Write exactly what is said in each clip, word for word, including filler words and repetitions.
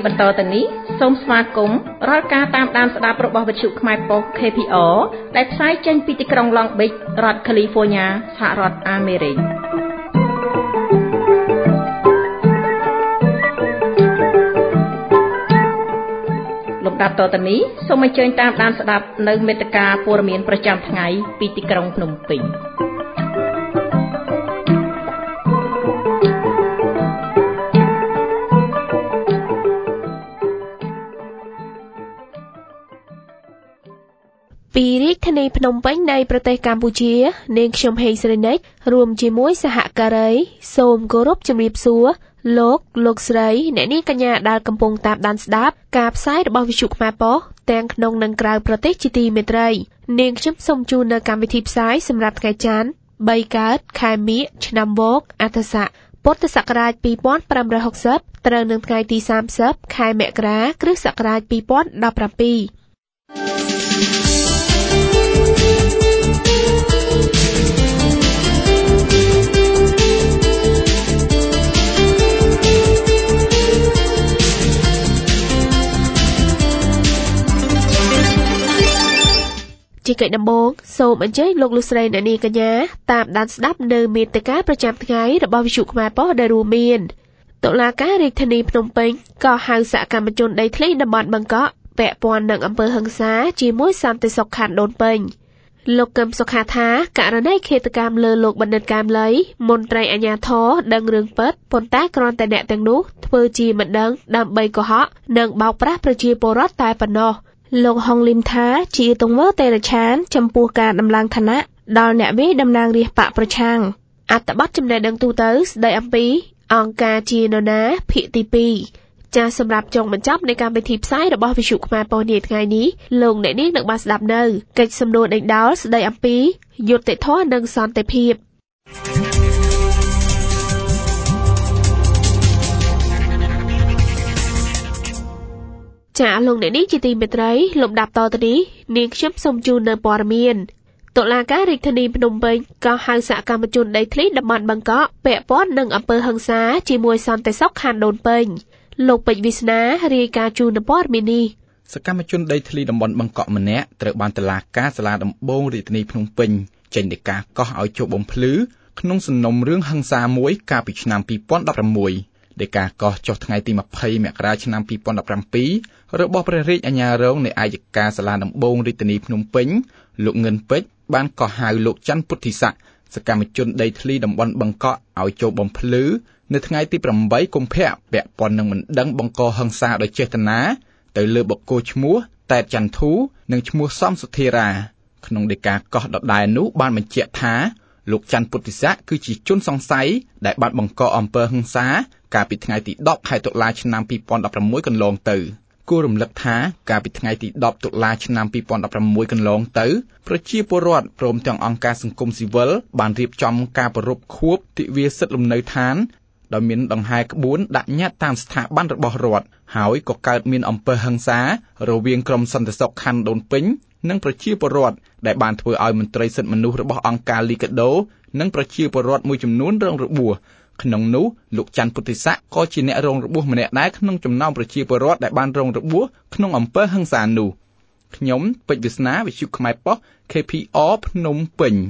បន្តទៅនេះសូមស្វាគមន៍រាល់ការតាមដានស្ដាប់របស់វិទ្យុខ្មែរប៉ុស្តិ៍ K P R ដែលផ្សាយចេញពីទីក្រុង Long Beach រដ្ឋ California សហរដ្ឋអាមេរិកលំដាប់តទៅនេះសូមអញ្ជើញតាមដានស្ដាប់នៅមេត្តាព័ត៌មានប្រចាំថ្ងៃពីទីក្រុងភ្នំពេញពីរាជធានីភ្នំពេញនៃប្រទេសកម្ពុជានាងខ្ញុំហេងសេរីនិចរួមជាមួយសហការីសូមគោរពជំរាបសួរលោកលោកស្រីអ្នកនាងកញ្ញាដែលកំពុងតាមដានស្ដាប់ការផ្សាយរបស់វិទ្យុខ្មែរប៉ុស្តិ៍ទាំងក្នុងនិងក្រៅប្រទេសជាទីមេត្រីនាងខ្ញុំសូមជូននៅកម្មវិធីផ្សាយសម្រាប់ថ្ងៃច័ន្ទបីកើតខែមិញឆ្នាំវកអត្តស័កពុទ្ធសករាជពីរពាន់ប្រាំរយហកសិបត្រូវនឹងថ្ងៃទីសាមសិបខែមករាគ្រិស្តសករាជពីរពាន់ដប់ប្រាំពីរជាកិច្ចដំបូងសូមអញ្ជើញលោកលោកស្រីអ្នកនាងកញ្ញាតាមដានស្ដាប់នៅមេត្តាប្រចាំថ្ងៃរបស់វិទ្យុខ្មែរប៉ុស្តិ៍ដែលរួមមានតុលាការរាជធានីភ្នំពេញក៏ហៅសកម្មជនដីធ្លីតំបន់បឹងកក់ពាក់ព័ន្ធនឹងអំពើហិង្សាជាមួយសន្តិសុខខណ្ឌដូនពេញលោកកឹមសុខាថាករណីឃាតកម្មលើលោកបណ្ឌិតកែមលីមន្ត្រីអាជ្ញាធរដឹងរឿងពិតប៉ុន្តែគ្រាន់តែអ្នកទាំងនោះធ្វើជាមិនដឹងដើម្បីកុហកនិងបោកប្រាស់ប្រជាពលរដ្ឋតែប៉ុណ្ណោះលោកហុងលឹមថាជាទង្វើតេរឆានចំពោះការដំឡើងឋានៈដល់អ្នកវាយតំណាងរាស្ត្របកប្រឆាំងអត្ថបទចំណេះដឹងទូទៅស្ដីអំពីអង្គការជានរណាភាគទីពីរចាសសម្រាប់ចុងបញ្ចប់នៃកម្មវិធីផ្សាយរបស់វិទ្យុខ្មែរប៉ុស្តិ៍នាថ្ងៃនេះលោកអ្នកនាងនឹងបានស្ដាប់នៅកិច្ចសំណួរដេញដោលស្ដីអំពីយុត្តិធម៌និងសន្តិភាពចា៎លោកអ្នកនាងជាទីមេត្រីលំដាប់តទៅនេះនាងខ្ញុំសូមជូននៅព័ត៌មានតុលាការរាជធានីភ្នំពេញក៏ហៅសកម្មជនដីធ្លីតំបន់បឹងកក់ពាក់ព័ន្ធនឹងអំពើហិង្សាជាមួយសន្តិសុខខណ្ឌដូនពេញលោកពេជ្រវាសនារាយការណ៍ជូននៅព័ត៌មាននេះសកម្មជនដីធ្លីតំបន់បឹងកក់ម្នាក់ត្រូវបានតុលាការសាលាដំបងរាជធានីភ្នំពេញចេញដីកាកោះឲ្យជាប់បំភ្លឺក្នុងសំណុំរឿងហិង្សាមួយកាលពីឆ្នាំពីរពាន់ដប់ប្រាំមួយដីកាកោះចុះថ្ងៃទីម្ភៃមករាឆ្នាំពីរពាន់ដប់ប្រាំពីររបស់ព្រះរាជអាជ្ញារងនៃអัยការសាលាដំបងរាជធានីភ្នំពេញលោកងិនពេជ្របានកោះហៅលោកច័ន្ទពុទ្ធិស័កសកម្មជនដីធ្លីតំបន់បឹងកក់ឲ្យចូលបំភ្លឺនៅថ្ងៃទីប្រាំបីកុម្ភៈពាក់ព័ន្ធនឹងមិនដឹងបង្កហិង្សាដោយចេតនាទៅលើបុគ្គលឈ្មោះតែតចន្ទធូនិងឈ្មោះសំសុធារាក្នុងដីកាកោះដដែលនោះបានបញ្ជាក់ថាលោកច័ន្ទពុទ្ធិស័កគឺជាជនសង្ស័យដែលបានបង្កអំពើហិង្សាកាលពីថ្ងៃទីដប់ខែតុលាឆ្នាំពីរពាន់ដប់ប្រាំមួយកន្លងទៅគួររំលឹកថាកាលពីថ្ងៃទីដប់តុលាឆ្នាំពីរពាន់ដប់ប្រាំមួយកន្លងទៅប្រជាពលរដ្ឋព្រមទាំងអង្គការសង្គមស៊ីវិលបានរៀបចំការប្រារព្ធខួបទិវាសិទ្ធិលំនៅឋានដោយមានដង្ហែក្បួនដាក់ញត្តិតាមស្ថាប័នរបស់រដ្ឋហើយក៏កើតមានអំពើហិង្សារវាងក្រុមសន្តិសុខខណ្ឌដូនពេញនិងប្រជាពលរដ្ឋដែលបានធ្វើឲ្យមន្ត្រីសិទ្ធិមនុស្សរបស់អង្គការលីកាដូនិងប្រជាពលរដ្ឋមួយចំនួនរងរបួសក្នុងនោះលោកច័ន្ទពុទ្ធិស័កក៏ជាអ្នករងរបួសម្នាក់ដែរក្នុងចំណោមប្រជាពលរដ្ឋដែលបានរងរបួសក្នុងអំពើហិង្សានោះខ្ញុំពេជ្រវាសនាវិទ្យុខ្មែរប៉ុស្តិ៍ K P R ភ្នំពេញ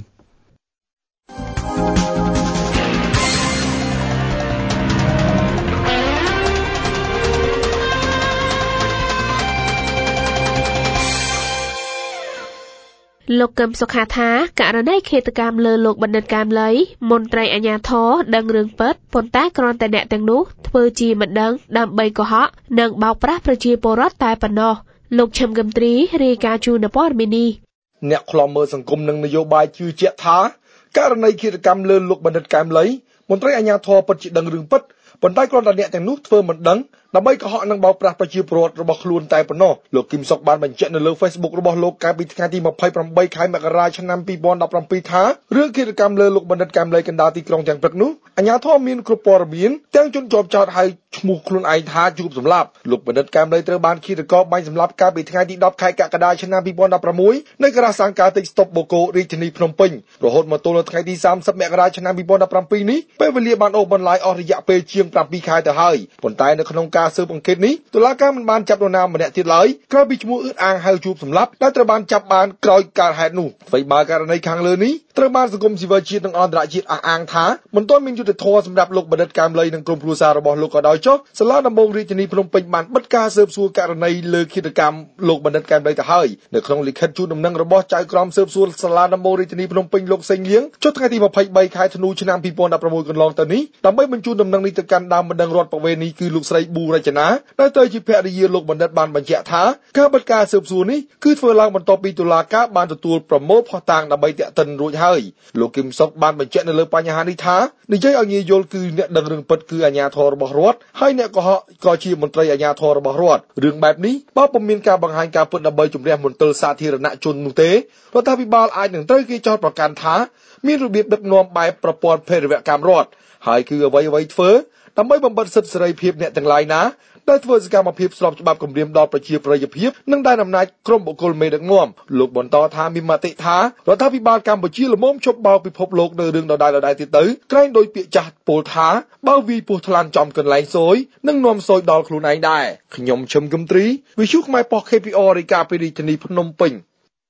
លោកកឹមសុខាថាករណីឃាតកម្មលើលោកបណ្ឌិតកែមលីមន្ត្រីអាជ្ញាធរដឹងរឿងពិតប៉ុន្តែគ្រាន់តែអ្នកទាំងនោះធ្វើជាមិនដឹងដើម្បីកុហកនិងបោកប្រាស់ប្រជាពលរដ្ឋតែប៉ុណ្ណោះលោកឈឹមកឹមត្រីរាយការណ៍ជូននៅព័ត៌មាននេះអ្នកខ្លំមើលសង្គមនិងនយោបាយជឿជាក់ថាករណីឃាតកម្មលើលោកបណ្ឌិតកែមលីមន្ត្រីអាជ្ញាធរពិតជាដឹងរឿងពិតប៉ុន្តែគ្រាន់តែអ្នកទាំងនោះធ្វើមិនដឹងដើម្បីកុហកនិងបោកប្រាស់ប្រជាពលរដ្ឋរបស់ខ្លួនតែប៉ុណ្ណោះលោកគឹមសុខបានបញ្ជាក់នៅលើ Facebook របស់លោកកាលពីថ្ងៃទីម្ភៃប្រាំបីខែមករាឆ្នាំពីរពាន់ដប់ប្រាំពីរថារឿងឃាតកម្មលើលោកបណ្ឌិតកែមលីកណ្ដាលទីក្រុងទាំងព្រឹកនោះអាជ្ញាធរមានគ្រប់ព័ត៌មានទាំងជនជាប់ចោទហើយឈ្មោះខ្លួនឯងថាជួបសម្លាប់លោកបណ្ឌិតកែមលីត្រូវបានឃាតករបាញ់សម្លាប់កាលពីថ្ងៃទីដប់ខែកក្កដាឆ្នាំពីរពាន់ដប់ប្រាំមួយនៅក្រៅសាងការតិចស្តុបបូកូរាជធានីភ្នំពេញរហូតមកទល់ថ្ងៃទីសាមសិបមករាឆ្នាំពីរពាន់ដប់ប្រាំពីរនេះពេលវេលាបានអូសបន្លាយអស់រយៈពេលជាងប្រាំពីរខែទៅហើយប៉ុន្តែនៅក្នុងការការស៊ើបអង្កេតនេះតុលាការមិនបានចាប់នរណាម្នាក់ទៀតឡើយក្រោយពីឈ្មោះអឺតអាងហៅជួបសម្លាប់ដែលត្រូវបានចាប់បានក្រោយការហេតុនោះអ្វីបើករណីខាងលើនេះត្រូវបានសង្គមស៊ីវិលជាតិនិងអន្តរជាតិអះអាងថាមិនទាន់មានយុត្តិធម៌សម្រាប់លោកបណ្ឌិតកែមលីនិងក្រុមគ្រួសាររបស់លោកក៏ដោយចុះសាលាដំបងរាជធានីភ្នំពេញបានបិទការស៊ើបសួរករណីលើឃាតកម្មលោកបណ្ឌិតកែមលីទៅហើយនៅក្នុងលិខិតជូនដំណឹងរបស់ចៅក្រមស៊ើបសួរសាលាដំបងរាជធានីភ្នំពេញលោកសេងលៀងចុះថ្ងៃទីម្ភៃបីខែធ្នូឆ្នាំពីរពាន់ដប់ប្រាំមួយកន្លងទៅនេះដើម្បីបញ្ជូនដំណឹងនេះទៅកាន់ដើមបណ្ដឹងរដ្ឋបវេនីគឺលោកស្រីប៊ូរចនាដែលទៅជាភរិយាលោកបណ្ឌិតបានបញ្ជាក់ថាការបិទការស៊ើបសួរនេះគឺធ្វើឡើងបន្ទាប់ពីតុលាការបានទទួលប្រមូលភស្តុតាងដើម្បីតាក់ទិនរួចហើយលោកគឹមសុខបានបញ្ជាក់នៅលើបញ្ហានេះថានិយាយឲ្យងាយយល់គឺអ្នកដឹងរឿងពិតគឺអាជ្ញាធររបស់រដ្ឋហើយអ្នកកុហកក៏ជាមន្ត្រីអាជ្ញាធររបស់រដ្ឋរឿងបែបនេះបើពុំមានការបង្ហាញការពិតដើម្បីជំនះមន្ទិលសាធារណជននោះទេរដ្ឋាភិបាលអាចនឹងត្រូវគេចោទប្រកាន់ថាមានរបៀបដឹកនាំបែបប្រព័ន្ធភេរវកម្មរដ្ឋហើយគឺអ្វីអ្វីធ្វើដើម្បីបំបិទសិទ្ធិសេរីភាពអ្នកទាំងឡាយណាដែលធ្វើសកម្មភាពស្របច្បាប់គម្រាមដល់ប្រជាប្រិយភាពនិងដែលអំណាចក្រុមបុគ្គលមេដឹកនាំលោកបន្តថាមានមតិថារដ្ឋាភិបាលកម្ពុជាល្មមឈប់បោកពិភពលោកនៅរឿងដដែលៗទៀតទៅក្រែងដោយពាក្យចាស់ពោលថាបើវាយពោះថ្លាន់ចំកន្លែងសួយនឹងនាំសួយដល់ខ្លួនឯងដែរខ្ញុំឈឹមគឹមទ្រីវិទ្យុខ្មែរប៉ុស្តិ៍ ខេ ពី អារ រាយការណ៍ពីរាជធានីភ្នំពេញ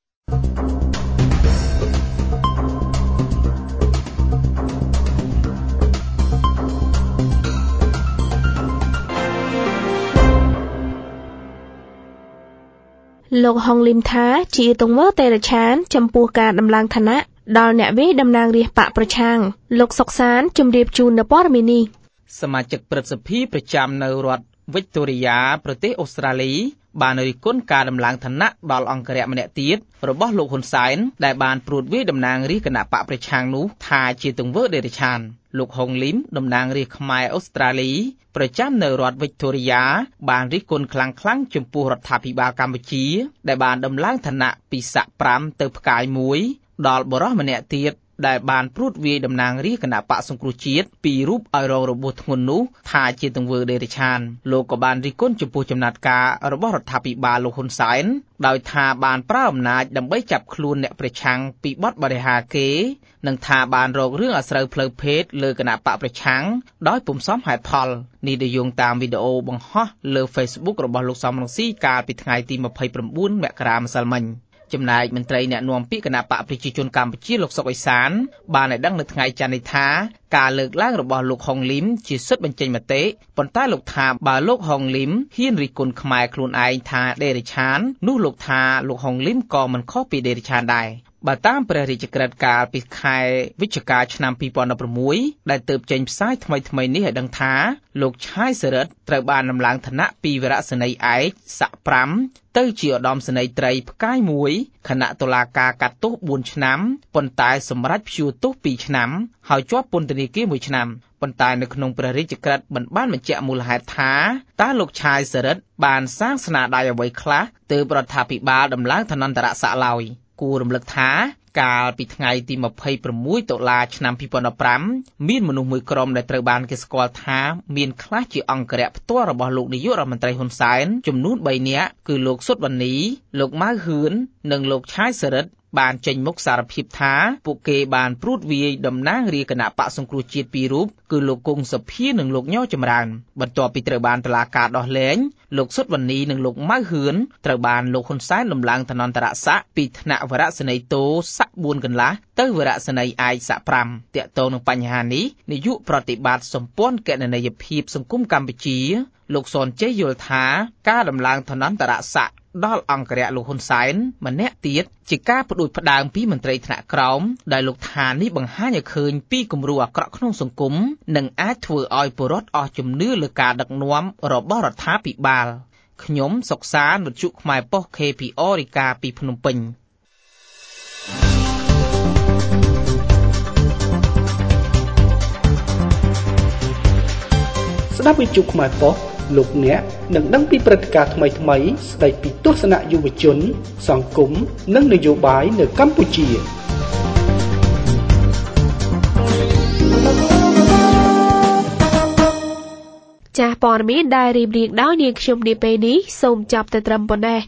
លោកហុងលឹមថាជាទង្វើតេរឆានចំពោះការដំឡើងឋានៈដល់អ្នកវាយតំណាងរាស្ត្របកប្រឆាំងលោកសុកសានជម្រាបជូននៅព័ត៌មាននេះសមាជិកព្រឹទ្ធសភាប្រចាំនៅរដ្ឋវិកតូរីយ៉ាប្រទេសអូស្ត្រាលីបានរិះគន់ការដំឡើងឋានៈដល់អង្គរៈម្នាក់ទៀតរបស់លោកហ៊ុនសែនដែលបានព្រួតវាយតំណាងរាស្ត្រគណៈបកប្រឆាំងនោះថាជាទង្វើតេរឆានលោកហុងលឹមតំណាងរាស្ត្រខ្មែរអូស្ត្រាលីប្រចាំនៅរដ្ឋវិកតូរីយ៉ាបានរិះគន់ខ្លាំងៗចំពោះរដ្ឋាភិបាលកម្ពុជាដែលបានដំឡើងឋានៈពីស័ក្តិប្រាំទៅផ្កាយមួយដល់បរិសម្នាក់ទៀតដែលបានព្រួតវាយតំណាងរាស្ត្រគណៈបកសង្គ្រោះជាតិពីរូបឲ្យរងរបួសធ្ងន់នោះថាជាទង្វើដេរឆានលោកក៏បានរិះគន់ចំពោះចំណាត់ការរបស់រដ្ឋាភិបាលលោកហ៊ុនសែនដោយថាបានប្រើអំណាចដើម្បីចាប់ខ្លួនអ្នកប្រឆាំងពីបទបរិហាគេនិងថាបានរករឿងអាស្រូវផ្លូវភេទលើគណៈបកប្រឆាំងដោយពុំសមហេតុផលនេះដែលយោងតាមវីដេអូបង្ហោះលើ Facebook របស់លោកសំរងស៊ីកាលពីថ្ងៃទីម្ភៃប្រាំបួនមករាម្សិលមិញចំណែកមន្ត្រីអ្នកនាំពាក្យគណៈបកប្រជាជនកម្ពុជាលោកសុកអេសានបានឲ្យដឹងនៅថ្ងៃច័ន្ទនេះថាការលើកឡើងរបស់លោកហុងលឹមជាសិទ្ធិបញ្ចេញមតិប៉ុន្តែលោកថាបើលោកហុងលឹមហ៊ានរិះគន់ខ្មែរខ្លួនឯងថាដេរឆាននោះលោកថាលោកហុងលឹមក៏មិនខុសពីដេរឆានដែរបើតាមព្រះរាជក្រឹត្យកាលពីខែវិច្ឆិកាឆ្នាំពីរពាន់ដប់ប្រាំមួយដែលទើបចេញផ្សាយថ្មីថ្មីនេះឲ្យដឹងថាលោកឆាយសរិទ្ធត្រូវបានដំឡើងឋានៈពីវរសេនីយ៍ឯកស័ក្តិប្រាំទៅជាឧត្តមសេនីយ៍ត្រីផ្កាយមួយគណៈតុលាការកាត់ទោសបួនឆ្នាំប៉ុន្តែសម្រេចព្យួរទោសពីរឆ្នាំហើយជាប់ពន្ធនាគារមួយឆ្នាំប៉ុន្តែនៅក្នុងព្រះរាជក្រឹត្យមិនបានបញ្ជាក់មូលហេតុថាតើលោកឆាយសរិទ្ធបានសាងស្នាដៃអ្វីខ្លះទើបរដ្ឋាភិបាលដំឡើងឋានន្តរស័ក្តិឡើយគួររំលឹកថាកាលពីថ្ងៃទីម្ភៃប្រាំមួយតុលាឆ្នាំពីរពាន់ដប់ប្រាំមានមនុស្សមួយក្រុមដែលត្រូវបានគេស្គាល់ថាមានខ្លះជាអង្គរៈផ្ទាល់របស់លោកនាយករដ្ឋមន្ត្រីហ៊ុនសែនចំនួនបីនាក់គឺលោកសុតវណ្ណីលោកម៉ៅហ៊ឿននិងលោកឆាយសរិទ្ធបានចេញមុខសារភាពថាពួកគេបានព្រួតវាយតំណាងរាស្ត្រគណៈបកសង្គ្រោះជាតិពីររូបគឺលោកគង់សុភានិងលោកញោចម្រើនបន្ទាប់ពីត្រូវបានតុលាការដោះលែងលោកសុតវណ្ណីនិងលោកម៉ៅហ៊ឿនត្រូវបានលោកហ៊ុនសែនដំឡើងឋានន្តរស័ក្តិពីថ្នាក់វរសេនីយ៍តូស័ក្តិបួនកន្លះទៅវរសេនីយ៍ឯកស័ក្តិប្រាំតាក់ទងនឹងបញ្ហានេះនាយកប្រតិបត្តិសម្ព័ន្ធគណនេយ្យភាពសង្គមកម្ពុជាលោកសនជ័យយល់ថាការដំឡើងឋានន្តរស័ក្តិដល់អង្គរៈលោកហ៊ុនសែនម្នាក់ទៀតជាការផ្ដួចផ្ដើមពីមន្ត្រីថ្នាក់ក្រោមដែលលោកថានេះបង្ហាញឲ្យឃើញពីគំរូអាក្រក់ក្នុងសង្គមនិងអាចធ្វើឲ្យពលរដ្ឋអស់ជំនឿលើការដឹកនាំរបស់រដ្ឋាភិបាលខ្ញុំសុកសានវិទ្យុខ្មែរប៉ុស្តិ៍ ខេ ពី អារ រាយការណ៍ពីភ្នំពេញស្ដាប់វិទ្យុខ្មែរប៉ុស្តិ៍លោកអ្នកនឹងដឹងពីព្រឹត្តិការណ៍ថ្មីៗស្ដីពីទស្សនៈយុវជនសង្គមនិងនយោបាយនៅកម្ពុជាចាស់ព័ត៌មានដែលរៀបរៀងដោយនាងខ្ញុំនាពេលនេះសូមចាប់តែត្រឹមប៉ុណ្ណេះ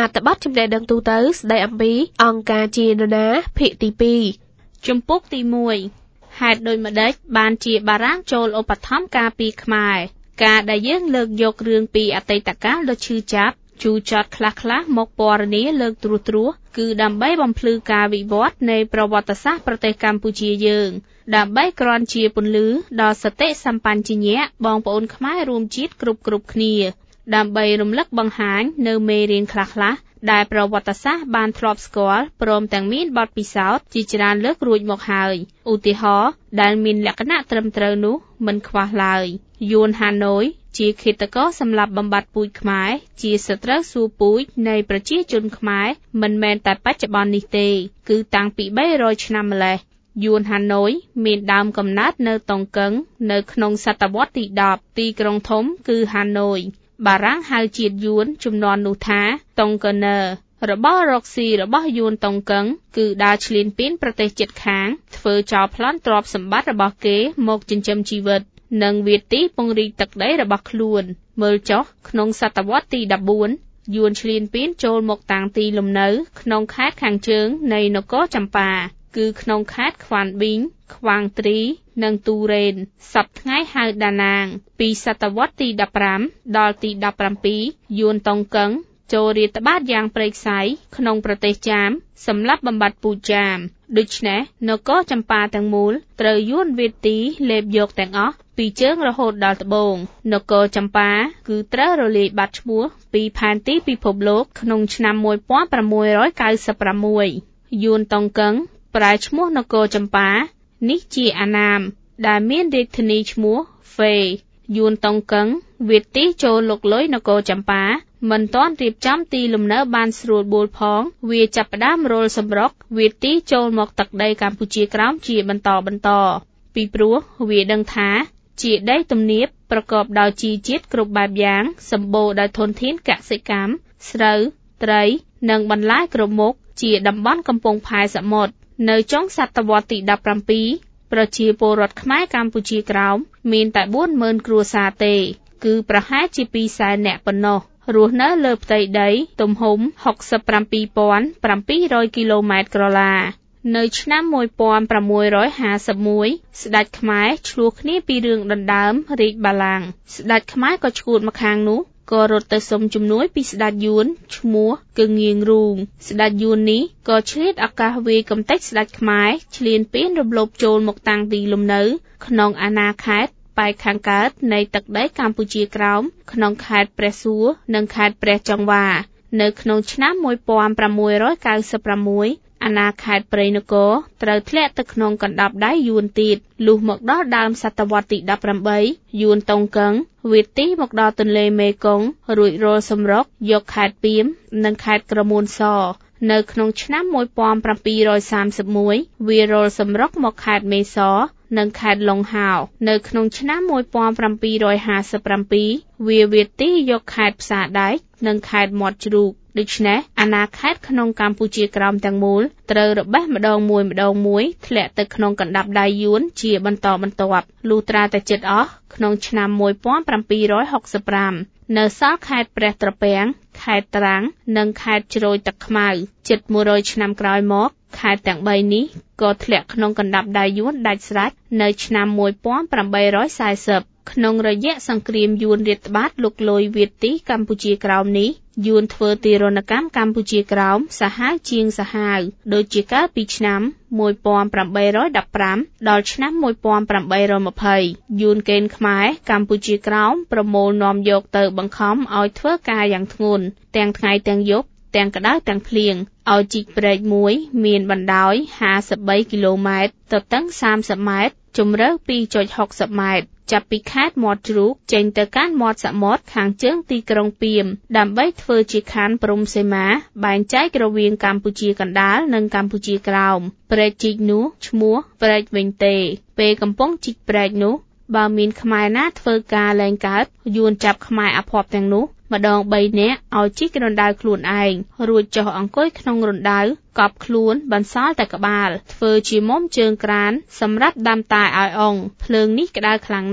តបទចំណេះដឹងទូទៅស្ដីអំពីអង្គការជានរណាភាគទីពីរជំពូកទីមួយហេតុដូចម្ដេចបានជាបារាំងចូលឧបត្ថម្ភការពីខ្មែរការដែលយើងលើកយករឿងពីអតីតកាលដ៏ឈឺចាប់ជូរចត់ខ្លះៗមកពណ៌នាលើកត្រួសត្រាសគឺដើម្បីបំភ្លឺការវិវត្តនៃប្រវត្តិសាស្ត្រប្រទេសកម្ពុជាយើងដើម្បីក្រាន់ជាពន្លឺដល់សតិសម្បញ្ញៈបងប្អូនខ្មែររួមជាតិគ្រប់គ្រប់គ្នាដើម្បីរំលឹកបង្ហាញនៅមេរៀនខ្លះៗដែលប្រវត្តិសាស្ត្របានធ្លាប់ស្គាល់ព្រមទាំងមានបទពិសោធន៍ជាច្រើនលើករួចមកហើយឧទាហរណ៍ដែលមានលក្ខណៈត្រឹមត្រូវនោះមិនខ្វះឡើយយួនហាណូយជាឃាតករសម្លាប់បំបត្តិពូជខ្មែរជាសត្រូវសួរពូជនៃប្រជាជនខ្មែរមិនមែនតែបច្ចុប្បន្ននេះទេគឺតាំងពីបីរយឆ្នាំម្ល៉េះយួនហាណូយមានដើមកំណើតនៅតុងកឹងនៅក្នុងសតវត្សទីដប់ទីក្រុងធំគឺហាណូយបារាំងហៅជាតិយួនជំនាន់នោះថាតុងកឺណឺរបររកស៊ីរបស់យួនតុងកឹងគឺដើរឈ្លានពានប្រទេសជិតខាងធ្វើចោលប្លន់ទ្រព្យសម្បត្តិរបស់គេមកចិញ្ចឹមជីវិតនិងវាទីពង្រីកទឹកដីរបស់ខ្លួនមើលចុះក្នុងសតវត្សទីដប់បួនយួនឈ្លានពានចូលមកតាំងទីលំនៅក្នុងខេត្តខាងជើងនៃនគរចម្ប៉ាគឺក្នុងខេត្តខ្វានប៊ីងខ្វាងទ្រីនិងទូរ៉េនសព្វថ្ងៃហៅដាណាងពីសតវត្សទីដប់ប្រាំដល់ទីដប់ប្រាំពីរយួនតុងកឹងចូលរាតត្បាតយ៉ាងព្រៃផ្សៃក្នុងប្រទេសចាមសម្រាប់បំបត្តិពូជចាមដូច្នេះនគរចម្ប៉ាទាំងមូលត្រូវយួនវាទីលេបយកទាំងអស់ពីជើងរហូតដល់ត្បូងនគរចម្ប៉ាគឺត្រូវរលាយបាត់ឈ្មោះពីផែនទីពិភពលោកក្នុងឆ្នាំមួយពាន់ប្រាំមួយរយកៅសិបប្រាំមួយយួនតុងកឹងប្រែឈ្មោះនគរចម្ប៉ានេះជាអាណាមដែលមានរាជធានីឈ្មោះហ្វេយួនតុងកឹងវាទីចូលលុកលុយនគរចម្ប៉ាមិនទាន់រៀបចំទីលំនៅបានស្រួលបួលផងវាចាប់ផ្ដើមរលសម្រុកវាទីចូលមកទឹកដីកម្ពុជាក្រោមជាបន្តបន្តពីព្រោះវាដឹងថាជាដីទំនាបប្រកបដោយជីជាតិគ្រប់បែបយ៉ាងសម្បូរដោយធនធានកសិកម្មស្រូវត្រីនិងបន្លែគ្រប់មុខជាតំបន់កំពង់ផែសមុទ្រនៅចុងសតវត្សទីដប់ប្រាំពីរប្រជាពលរដ្ឋខ្មែរកម្ពុជាក្រោមមានតែបួនម៉ឺនគ្រួសារទេគឺប្រហែលជាពីរសែននាក់ប៉ុណ្ណោះរស់នៅលើផ្ទៃដីទំហំហុកសិបប្រាំពីរពាន់ប្រាំពីររយគីឡូម៉ែត្រក្រឡានៅឆ្នាំមួយពាន់ប្រាំមួយរយហាសិបមួយស្ដេចខ្មែរឆ្លោះគ្នាពីរឿងដណ្ដើមរាជបល្ល័ង្កស្ដេចខ្មែរក៏ឈួតម្ខាងនោះក៏រត់ទៅសុំជំនួយពីស្ដេចយួនឈ្មោះគឹងងៀងរូងស្ដេចយួននេះក៏ឆ្លៀតឱកាសវាយកំទេចស្ដេចខ្មែរឈ្លានពានរំលោភចូលមកតាំងទីលំនៅក្នុងអាណាខេត្តប៉ែកខាងកើតនៃទឹកដីកម្ពុជាក្រោមក្នុងខេត្តព្រះសួរនិងខេត្តព្រះចង្វានៅក្នុងឆ្នាំមួយពាន់ប្រាំមួយរយកៅសិបប្រាំមួយអាណាខេត្តព្រៃនគរត្រូវធ្លាក់ទៅក្នុងកណ្ដាប់ដៃយួនទៀតលុះមកដល់ដើមសតវត្សទីដប់ប្រាំបីយួនតុងកឹងវាទីមកដល់ទន្លេមេគង្គរួចរលសម្រុកយកខេត្តពាមនិងខេត្តក្រមួនសនៅក្នុងឆ្នាំមួយពាន់ប្រាំពីររយសាមសិបមួយវារលសម្រុកមកខេត្តមេសរនិងខេត្តឡុងហាវនៅក្នុងឆ្នាំមួយពាន់ប្រាំពីររយហាសិបប្រាំពីរវាវាទីយកខេត្តផ្សារដែកនិងខេត្តមាត់ជ្រូកដូច្នេះអាណាខេត្តក្នុងកម្ពុជាក្រោមទាំងមូលត្រូវរបេះម្ដងមួយម្ដងមួយធ្លាក់ទៅក្នុងកណ្ដាប់ដៃយួនជាបន្តបន្ទាប់លុះត្រាតែជិតអស់ក្នុងឆ្នាំមួយពាន់ប្រាំពីររយហុកសិបប្រាំនៅសល់ខេត្តព្រះត្រពាំងខេត្តត្រាំងនិងខេត្តជ្រោយទឹកខ្មៅជិតមួយរយឆ្នាំក្រោយមកខេត្តទាំងបីនេះក៏ធ្លាក់ក្នុងកណ្ដាប់ដៃយួនដាច់ស្រេចនៅឆ្នាំមួយពាន់ប្រាំបីរយសាសិបក្នុងរយៈសង្គ្រាមយួនរាតត្បាតលុកលុយវាទីកម្ពុជាក្រោមនេះយួនធ្វើទារុណកម្មកម្ពុជាក្រោមសាហាវជាងសាហាវដូចជាកាលពីឆ្នាំមួយពាន់ប្រាំបីរយដប់ប្រាំដល់ឆ្នាំមួយពាន់ប្រាំបីរយម្ភៃយួនកេណ្ឌខ្មែរកម្ពុជាក្រោមប្រមូលនាំយកទៅបង្ខំឲ្យធ្វើការយ៉ាងធ្ងន់ទាំងថ្ងៃទាំងយប់ទាំងក្តៅទាំងភ្លៀងឲ្យជីកព្រែកមួយមានបណ្ដោយហាសិបបីគីឡូម៉ែត្រទទឹងសាមសិបម៉ែត្រជម្រៅ ពីរចុចហុកសិបម៉ែត្រចាប់ពីខេត្តមាត់ជ្រូកចេញទៅកាន់មាត់សមុទ្រខាងជើងទីក្រុងពាមដើម្បីធ្វើជាខណ្ឌព្រំសីមាបែងចែករវាងកម្ពុជាកណ្ដាលនិងកម្ពុជាក្រោមព្រែកជីកនោះឈ្មោះព្រែកវិញទេពេលកំពុងជីកព្រែកនោះបើមានខ្មែរណាធ្វើការលែងកើតយួនចាប់ខ្មែរអភ័ព្វទាំងនោះម្ដងបីនាក់ឲ្យជីករណ្ដៅខ្លួនឯងរួចចុះអង្គុយក្នុងរណ្ដៅកប់ខ្លួនបន្សល់តែក្បាលធ្វើជាមុំជើងក្រានសម្រាប់ដាំតែឲ្យអងភ្លើងនេះក្តៅខ្លាំងណាស់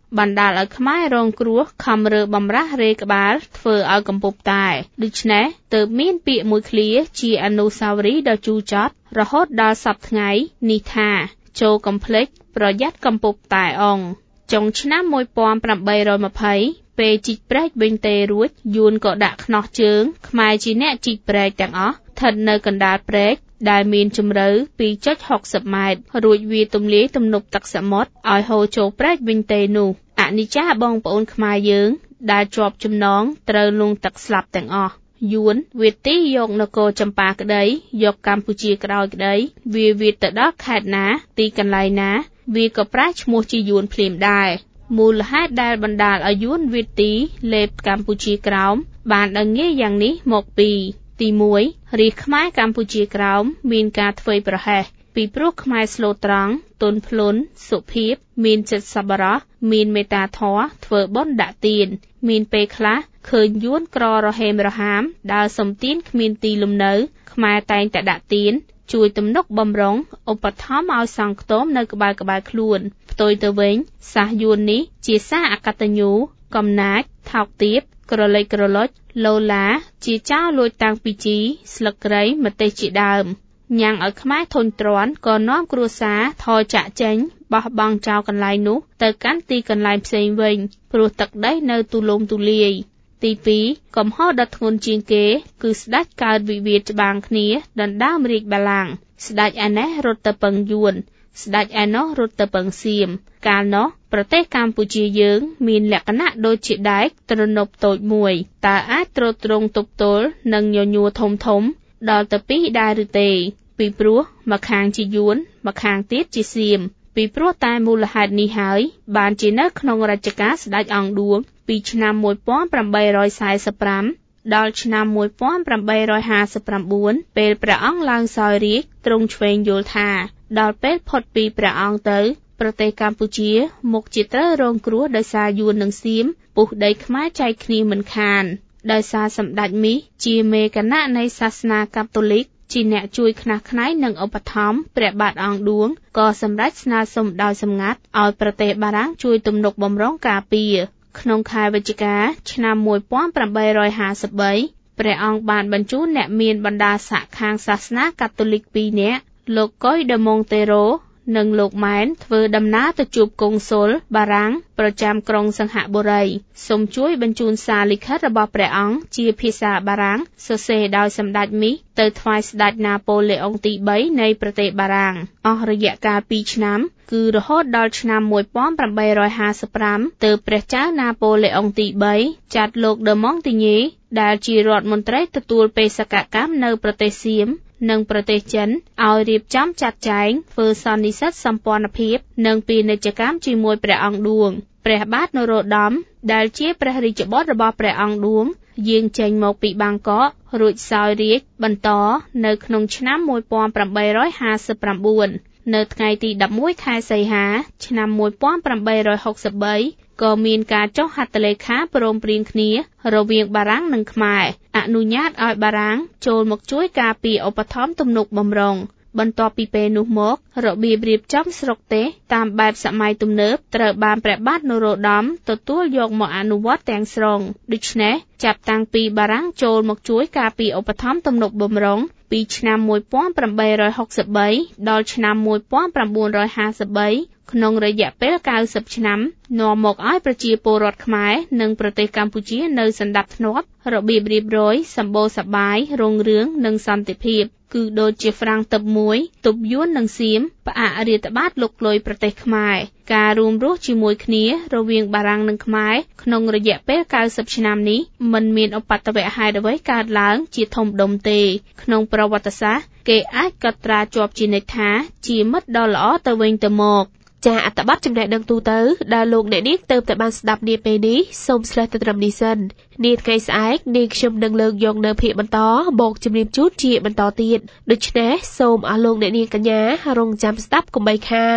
បណ្ដាលឲ្យខ្មែររងគ្រោះខំរើបំរាស់រេក្បាលធ្វើឲ្យកំពប់តែដូច្នេះទើបមានពាក្យមួយឃ្លាជាអនុស្សាវរីយ៍ដ៏ជូរចត់រហូតដល់សព្វថ្ងៃនេះថាចូលកំភ្លេចប្រយ័ត្នកំពប់តែអង្គចុងឆ្នាំmột nghìn tám trăm hai mươiពេលជីកព្រែកវិញទេរួចយួនក៏ដាក់ខ្នោះជើងខ្មែរជាអ្នកជីកព្រែកទាំងអស់ស្ថិតនៅកណ្ដាលព្រែកដែលមានជម្រៅ ពីរจุดหกศูนย์ ម៉ែត្ររួចវាទំលាយទំនប់ទឹកសមុទ្រឲ្យហូរចូលព្រែកវិញទេនោះអនិច្ចាបងប្អូនខ្មែរយើងដែលជាប់ចំណងត្រូវលង់ទឹកស្លាប់ទាំងអស់យួនវាទីយកនគរចម្ប៉ាក្តីយកកម្ពុជាក្រោយក្តីវាវាទៅដល់ខេត្តណាទីកន្លែងណាវាក៏ប្រែឈ្មោះជាយួនភ្លាមដែរមូលហេតុដែលបណ្ដាលឲ្យយួនវាទីលេបកម្ពុជាក្រោមបានដឹងងាយយ៉ាងនេះមកពីទីមួយរាជខ្មែរកម្ពុជាក្រោមមានការធ្វើប្រហែសពីព្រោះខ្មែរស្លូតត្រង់ទន់ភ្លន់សុភាពមានចិត្តសប្បុរសមានមេត្តាធម៌ធ្វើបុណ្យដាក់ទានមានពេលខ្លះឃើញយួនក្ររហេមរហាមដើរសំទានគ្មានទីលំនៅខ្មែរតែងតែដាក់ទានជួយទំនុកបំរុងឧបត្ថម្ភឲ្យសង់ខ្ទមនៅក្បែរក្បែរខ្លួនផ្ទុយទៅវិញសាសយួននេះជាសាសអកតញ្ញូកំណាចថោកទាបក្រឡេកក្រឡុចលោឡាជាចោរលួចតាំងពីជីស្លឹកគ្រៃម្ទេសជាដើមញ៉ាំងឲ្យខ្មែរធុញទ្រាន់ក៏នាំគ្រួសារថយចាក់ចេញបោះបង់ចោលកន្លែងនោះទៅកាន់ទីកន្លែងផ្សេងវិញព្រោះទឹកដីនៅទូលំទូលាយទីពីរកំហុសដ៏ធ្ងន់ជាងគេគឺស្ដេចកើតវិវាទច្បាំងគ្នាដណ្ដើមរាជបល្ល័ង្កស្ដេចឯនេះរត់ទៅពឹងយួនស្ដេចឯនោះរត់ទៅពឹងសៀមកាលនោះប្រទេសកម្ពុជាយើងមានលក្ខណៈដូចជាដែកទ្រនប់តូចមួយតើអាចទ្រទ្រង់ទប់ទល់នឹងញញួរធំធំដល់ទៅពីដែរឬទេពីព្រោះម្ខាងជាយួនម្ខាងទៀតជាសៀមពីព្រោះតែមូលហេតុនេះហើយបានជានៅក្នុងរជ្ជកាលស្ដេចអង្គឌួងពីឆ្នាំmột nghìn tám trăm bốn mươi lămដល់ឆ្នាំmột nghìn tám trăm hai mươi chínពេលព្រះអង្គឡើងសោយរាជ្យទ្រង់ឆ្វេងយល់ថាដល់ពេលផុតពីព្រះអង្គទៅប្រទេសកម្ពុជាមុខជាត្រូវរងគ្រោះដោយសារយួននិងសៀមពុះដីខ្មែរចែកគ្នាមិនខានដោយសារសម្ដេចមាសជាមេគណៈនៃសាសនាកាតូលិកជាអ្នកជួយខ្នះខ្នែងនិងឧបត្ថម្ភព្រះបាទអង្គឌួងក៏សម្រេចស្នើសុំដោយសម្ងាត់ឲ្យប្រទេសបារាំងជួយទំនុកបម្រុងការពារក្នុងខែវិច្ឆិកាឆ្នាំmột nghìn tám trăm hai mươi baព្រះអង្គបានបញ្ជូនអ្នកមានបណ្ដាសាខាងសាសនាកាតូលិកពីរនាក់លោកកុយដឺម៉ុងតេរ៉ូនិងលោកម៉ែនធ្វើដំណើរទៅជួបកុងស៊ុលបារាំងប្រចាំក្រុងសង្ហបុរីសូមជួយបញ្ជូនសារលិខិតរបស់ព្រះអង្គជាភាសាបារាំងសរសេរដោយសម្ដេចមាសទៅថ្វាយស្ដេចណាប៉ូឡេអុងទីបីនៃប្រទេសបារាំងអស់រយៈកាលពីរឆ្នាំគឺរហូតដល់ឆ្នាំmột nghìn tám trăm hai mươi lămទើបព្រះចៅណាប៉ូឡេអុងទីបីចាត់លោកដឺម៉ុងទីញេដែលជារដ្ឋមន្ត្រីទទួលបេសកកម្មនៅប្រទេសសៀមនិងប្រទេសចិនឲ្យរៀបចំចាត់ចែងធ្វើសន្និសីទសម្ព័ន្ធភាពនិងពាណិជ្ជកម្មជាមួយព្រះអង្គឌួងព្រះបាទនរោត្តមដែលជាព្រះរាជបុត្ររបស់ព្រះអង្គឌួងយាងចេញមកពីបាងកករួចសោយរាជ្យបន្តនៅក្នុងឆ្នាំmột nghìn tám trăm hai mươi chínនៅថ្ងៃទីដប់មួយខែសីហាឆ្នាំmột nghìn tám trăm hai mươi baក៏មានការចុះហត្ថលេខាព្រមព្រៀងគ្នារវាងបារាំងនិងខ្មែរអនុញ្ញាតឲ្យបារាំងចូលមកជួយការពារឧបត្ថម្ភទំនុកបម្រុងបន្ទាប់ពីពេលនោះមករបៀបរៀបចំស្រុកទេសតាមបែបសម័យទំនើបត្រូវបានព្រះបាទនរោត្តមទទួលយកមកអនុវត្តទាំងស្រុងដូច្នេះចាប់តាំងពីបារាំងចូលមកជួយការពារឧបត្ថម្ភទំនុកបម្រុងពីឆ្នាំmột nghìn tám trăm hai mươi baដល់ឆ្នាំmột nghìn chín trămห้าสิบក្នុងរយៈពេល九mươiឆ្នាំនាំមកឲ្យប្រជាពលរដ្ឋខ្មែរនិងប្រទេសកម្ពុជានៅសណ្ដាប់ធ្នាប់របៀបរៀបរយសម្បូរសប្បាយរុងរឿងនិងសន្តិភាពគឺដូចជាហ្វ្រាំងទិបមួយទប់យួននិងសៀមផ្អាករាតត្បាតលុកលុយប្រទេសខ្មែរការរួមរស់ជាមួយគ្នារវាងបារាំងនិងខ្មែរក្នុងរយៈពេល九mươiឆ្នាំនេះមិនមានឧបទ្ទវហេតុអ្វីកើតឡើងជាធំដុំទេក្នុងប្រវត្តិសាស្ត្រគេអាចកត់ត្រាជាប់ជានិច្ចថាជាមិត្តដ៏ល្អទៅវិញទៅមកចាអត្ថបទចំណេះដឹងទូទៅដែលលោកអ្នកនាងទៅតែបានស្ដាប់នាពេលនេះសូមស្លេះទៅត្រឹមនេះសិននាថ្ងៃស្អែកនាងខ្ញុំនឹងលើកយកនៅភាគបន្តមកជម្រាបជូនជាបន្តទៀតដូច្នេះសូមអស់លោកអ្នកនាងកញ្ញារងចាំស្ដាប់កុំបីខាន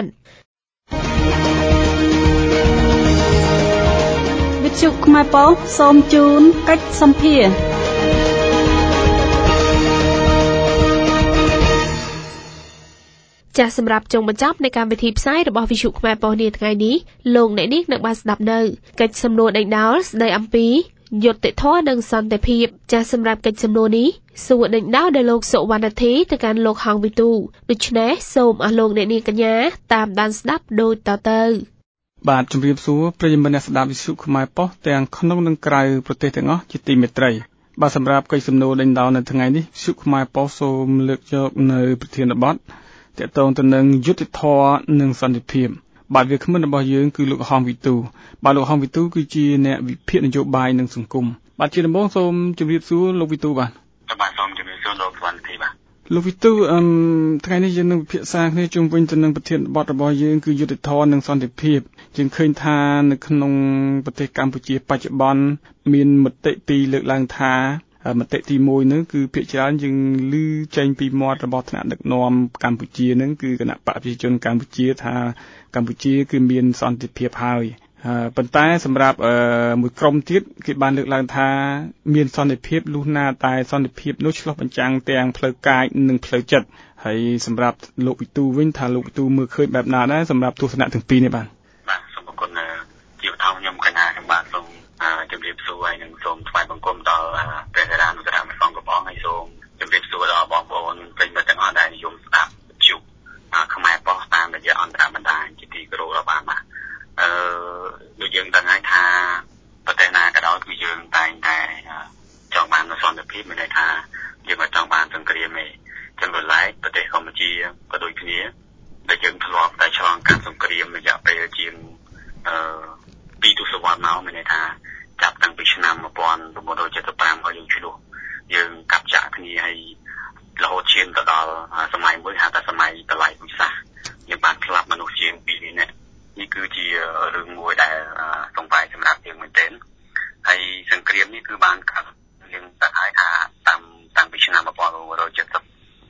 វិទ្យុខ្មែរប៉ុស្តិ៍សូមជូនកិច្ចសម្ភារចាសសម្រាប់ចុងបញ្ចប់នៃកម្មវិធីផ្សាយរបស់វិទ្យុខ្មែរប៉ុស្តិ៍នាថ្ងៃនេះលោកអ្នកនាងនឹងបានស្ដាប់នៅកិច្ចសំណួរដេញដោលស្ដីអំពីយុត្តិធម៌និងសន្តិភាពចាសសម្រាប់កិច្ចសំណួរនេះសួរដេញដោលដោយលោកសុវណ្ណធីទៅកាន់លោកហងវិទូដូច្នេះសូមអស់លោកអ្នកនាងកញ្ញាតាមដានស្ដាប់ដូចតទៅបាទជំរាបសួរប្រិយមិត្តអ្នកស្ដាប់វិទ្យុខ្មែរប៉ុស្តិ៍ទាំងក្នុងនិងក្រៅប្រទេសទាំងអស់ជាទីមេត្រីបាទសម្រាប់កិច្ចសំណួរដេញដោលនៅថ្ងៃនេះវិទ្យុខ្មែរប៉ុស្តិ៍សូមលើកយកនៅប្រធានបទទាក់ទងទៅនឹងយុត្តិធម៌និងសន្តិភាពបាទវាគ្មិនរបស់យើងគឺលោកហងវិទូបាទលោកហងវិទូគឺជាអ្នកវិភាគនយោបាយនិងសង្គមបាទជាដំបូងសូមជម្រាបសួរលោកវិទូបាទបាទសូមជម្រាបសួរលោកសវណ្ណធីបាទលោកវិទូអឺថ្ងៃនេះយើងនឹងពិភាក្សាគ្នាជុំវិញទៅនឹងប្រធានបទរបស់យើងគឺយុត្តិធម៌និងសន្តិភាពយើងឃើញថានៅក្នុងប្រទេសកម្ពុជាបច្ចុប្បន្នមានមតិពីរលើកឡើងថាមតិទីមួយនោះគឺភាគច្រើនយើងឮចេញពីមាត់របស់ថ្នាក់ដឹកនាំកម្ពុជានឹងគឺគណៈបកប្រជាជនកម្ពុជាថាកម្ពុជាគឺមានសន្តិភាពហើយប៉ុន្តែសម្រាប់មួយក្រុមទៀតគេបានលើកឡើងថាមានសន្តិភាពលុះណាតែសន្តិភាពនោះឆ្លុះបញ្ចាំងទាំងផ្លូវកាយនិងផ្លូវចិត្តហើយសម្រាប់លោកវិទូវិញថាលោកវិទូមើលឃើញបែបណាដែរសម្រាប់ទស្សនៈទាំងពីរនេះបាទបាទសូមអរគុណជាបឋមខ្ញុំកញ្ញាខ្ញុំបាទសូមជម្រាបសួរហើយនិងសូមថ្វាយបង្គំដល់ព្រះរានុត្រមសង្ឃព្រះអង្គហើយសូមជម្រាបសួរដល់បងប្អូនប្រិយមិត្តទាំងអស់ដែលនិយមស្ដាប់ជុខ្មែរប៉ុស្តិ៍តាមរយៈអន្តរបណ្ដាញជាទីគោរពរបស់បាទអឺដូចយើងដឹងហើយថាប្រទេសណាក៏ដោយគឺយើងតែងតែចង់បានសន្តិភាពមានន័យថាយើងមិនចង់បានសង្គ្រាមទេចឹងដោយឡែកប្រទេសកម្ពុជាក៏ដូចគ្នាដែលយើងធ្លាប់តែឆ្លងកាត់សង្គ្រាមរយៈពេលជាងអឺពីរទសវត្សរ៍មកមានន័យថាចាប់តាំងពីឆ្នាំmột nghìn chín trăm七十五ក៏យើងឆ្លោះយើងកាប់ចាក់គ្នាហើយរហូតឈានទៅដល់សម័យមួយហៅថាសម័យតឡៃពិសាយើងបានស្លាប់មនុស្សជាងពីរនាក់នេះគឺជារឿងមួយដែលសង្ស័យសម្រាប់យើងមែនទែនហើយសង្គ្រាមនេះគឺបានកាត់យើងទៅហើយថាតាមតាំងពីឆ្នាំmột nghìn chín trăm七十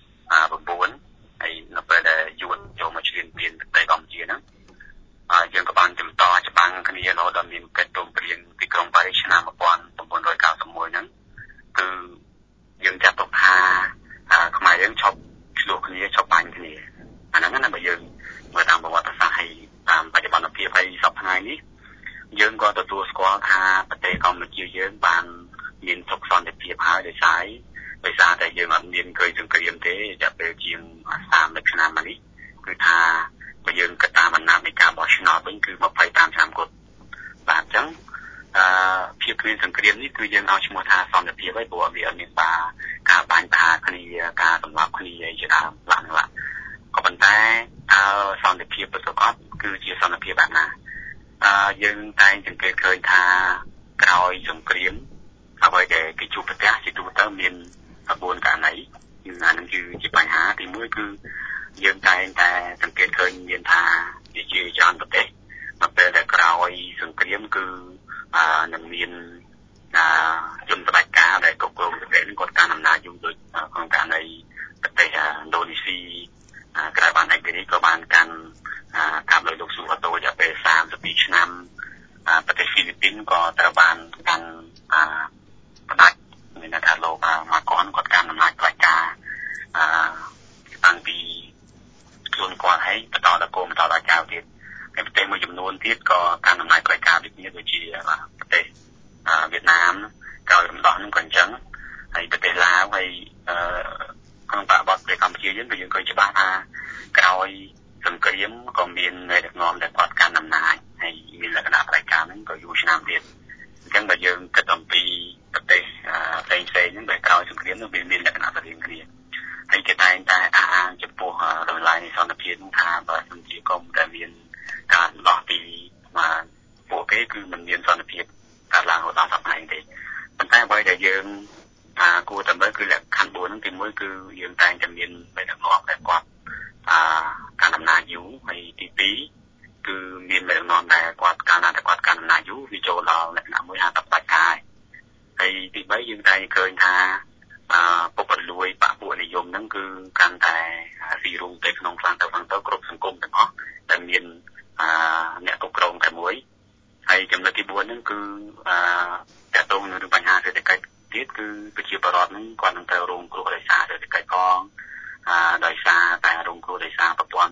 chínហើយនៅពេលដែលយួនចូលមកឈ្លានពានប្រទេសកម្ពុជាហ្នឹងយើងក៏បានចំតច្បាំងគ្នារហូតដល់មានកិច្ចព្រមព្រៀងទីក្រុងប៉ារីសឆ្នាំmột nghìn chín trăm chín mươi mốtហ្នឹងគឺយើងចាត់ទុកថាខ្មែរយើងឈប់ឆ្លោះគ្នាឈប់បាញ់គ្នាអាហ្នឹងណាបើយើងមើលតាមប្រវត្តិសាស្ត្រហើយតាមបច្ចុប្បន្នភាពហើយសពថ្ងៃនេះយើងក៏ទទួលស្គាល់ថាប្រទេសកម្ពុជាយើងបានមានសុខសន្តិភាពហើយដោយសារដោយសារតែយើងអត់មានឃើញសង្គ្រាមទេរយៈពេលជាងសាមសិបឆ្នាំមកនេះគឺថាបើយើងគិតតាមអំណាចនៃការបោះឆ្នោតវិញគឺยี่สิบห้าឆ្នាំគត់បាទអញ្ចឹងអឺភាពគ្មានសង្គ្រាមនេះគឺយើងឲ្យឈ្មោះថាសន្តិភាពហើយព្រោះវាអត់មានបាការបាញ់ប្រហារគ្នាការសម្លាប់គ្នាអីជាដើមឡាក់ឡាក់ក៏ប៉ុន្តែតើសន្តិភាពពិតប្រាកដគឺជាសន្តិភាពបែបណាអឺយើងតែងសង្កេតឃើញថាក្រោយសង្គ្រាមអ្វីដែលគេជួបប្រទះជាទូទៅមានក្បួនករណីអានឹងគឺជាបញ្ហាទីមួយគឺយើងតែងតែសង្កេតឃើញមានថាវាជាច្រើនប្រទេសនៅពេលដែលក្រោយសង្គ្រាមគឺអឺនឹងមានអឺជនបដិការដែលគ្រប់គ្រងប្រទេសនេះគាត់កាន់អំណាចយូរដូចក្នុងករណីប្រទេសឥណ្ឌូនេស៊ីក្រៅបានឯករាជ្យក៏បានកាន់កាប់ដោយលោកស៊ូហាតូរយៈពេលសាមសិបពីរឆ្នាំប្រទេសហ្វីលីពីនក៏ត្រូវបានកាន់ផ្ដាច់មានន័យថាលោកម៉ាកុនគាត់កាន់អំណាចផ្ដាច់ការអឺតាំងពីខ្លួនគាត់ហើយបន្តដល់កូនបន្តដល់ចៅទៀតហើយប្រទេសមួយចំនួនទៀតក៏កាន់អំណាចផ្ដាច់ការដូចគ្នាដូចជាប្រទេសវៀតណាមក្រោយរំដោះនឹងក៏អញ្ចឹងហើយប្រទេសឡាវហើយអឺក្នុងបរិបទប្រទេសកម្ពុជាយើងគឺយើងឃើញច្បាស់ថាក្រោយសង្គ្រាមក៏មានអ្នកដឹកនាំដែលគាត់កាន់អំណាចហើយមានលក្ខណៈផ្ដាច់ការហ្នឹងក៏យូរឆ្នាំទៀតអញ្ចឹងបើយើងគិតអំពីប្រទេសផ្សេងផ្សេងហ្នឹងដែលក្រោយសង្គ្រាមហ្នឹងវាមានលក្ខណៈស្រដៀងគ្នាហើយគេតែងតែអះអាងចំពោះតម្លៃនៃសន្តិភាពថាបើសិនជាកុំតែមានការដោះពីមកពួកគេគឺមិនមានសន្តិភាពកើតឡើងដល់សប្តាហ៍ទេប៉ុន្តែអ្វីដែលយើងអាគួរតែមើលគឺលក្ខខណ្ឌបួនហ្នឹងទីមួយគឺយើងតែងតែមានមេដឹកនាំដែលគាត់អាកាន់អំណាចយូរហើយទីពីរគឺមានមេដឹកនាំដែលគាត់កាលណាតែគាត់កាន់អំណាចយូរវាចូលដល់លក្ខណៈមួយហៅថាផ្ដាច់ការហើយទីបីយើងតែឃើញថាអឺពុករលួយបកពួកនិយមហ្នឹងគឺកាន់តែស៊ីរុំទៅក្នុងខ្លាំងទៅខ្លាំងទៅគ្រប់សង្គមទាំងអស់ដែលមានអឺអ្នកគ្រប់គ្រងតែមួយហើយចំណុចទីបួនហ្នឹងគឺអឺតើតើនឹងបញ្ហាសេដ្ឋកិច្ចទៀតគឺប្រជាពលរដ្ឋហ្នឹងគាត់នឹងត្រូវរងគ្រោះដោយសារសេដ្ឋកិច្ចផងអឺដោយសារតែរងគ្រោះដោយសារប្រព័ន្ធ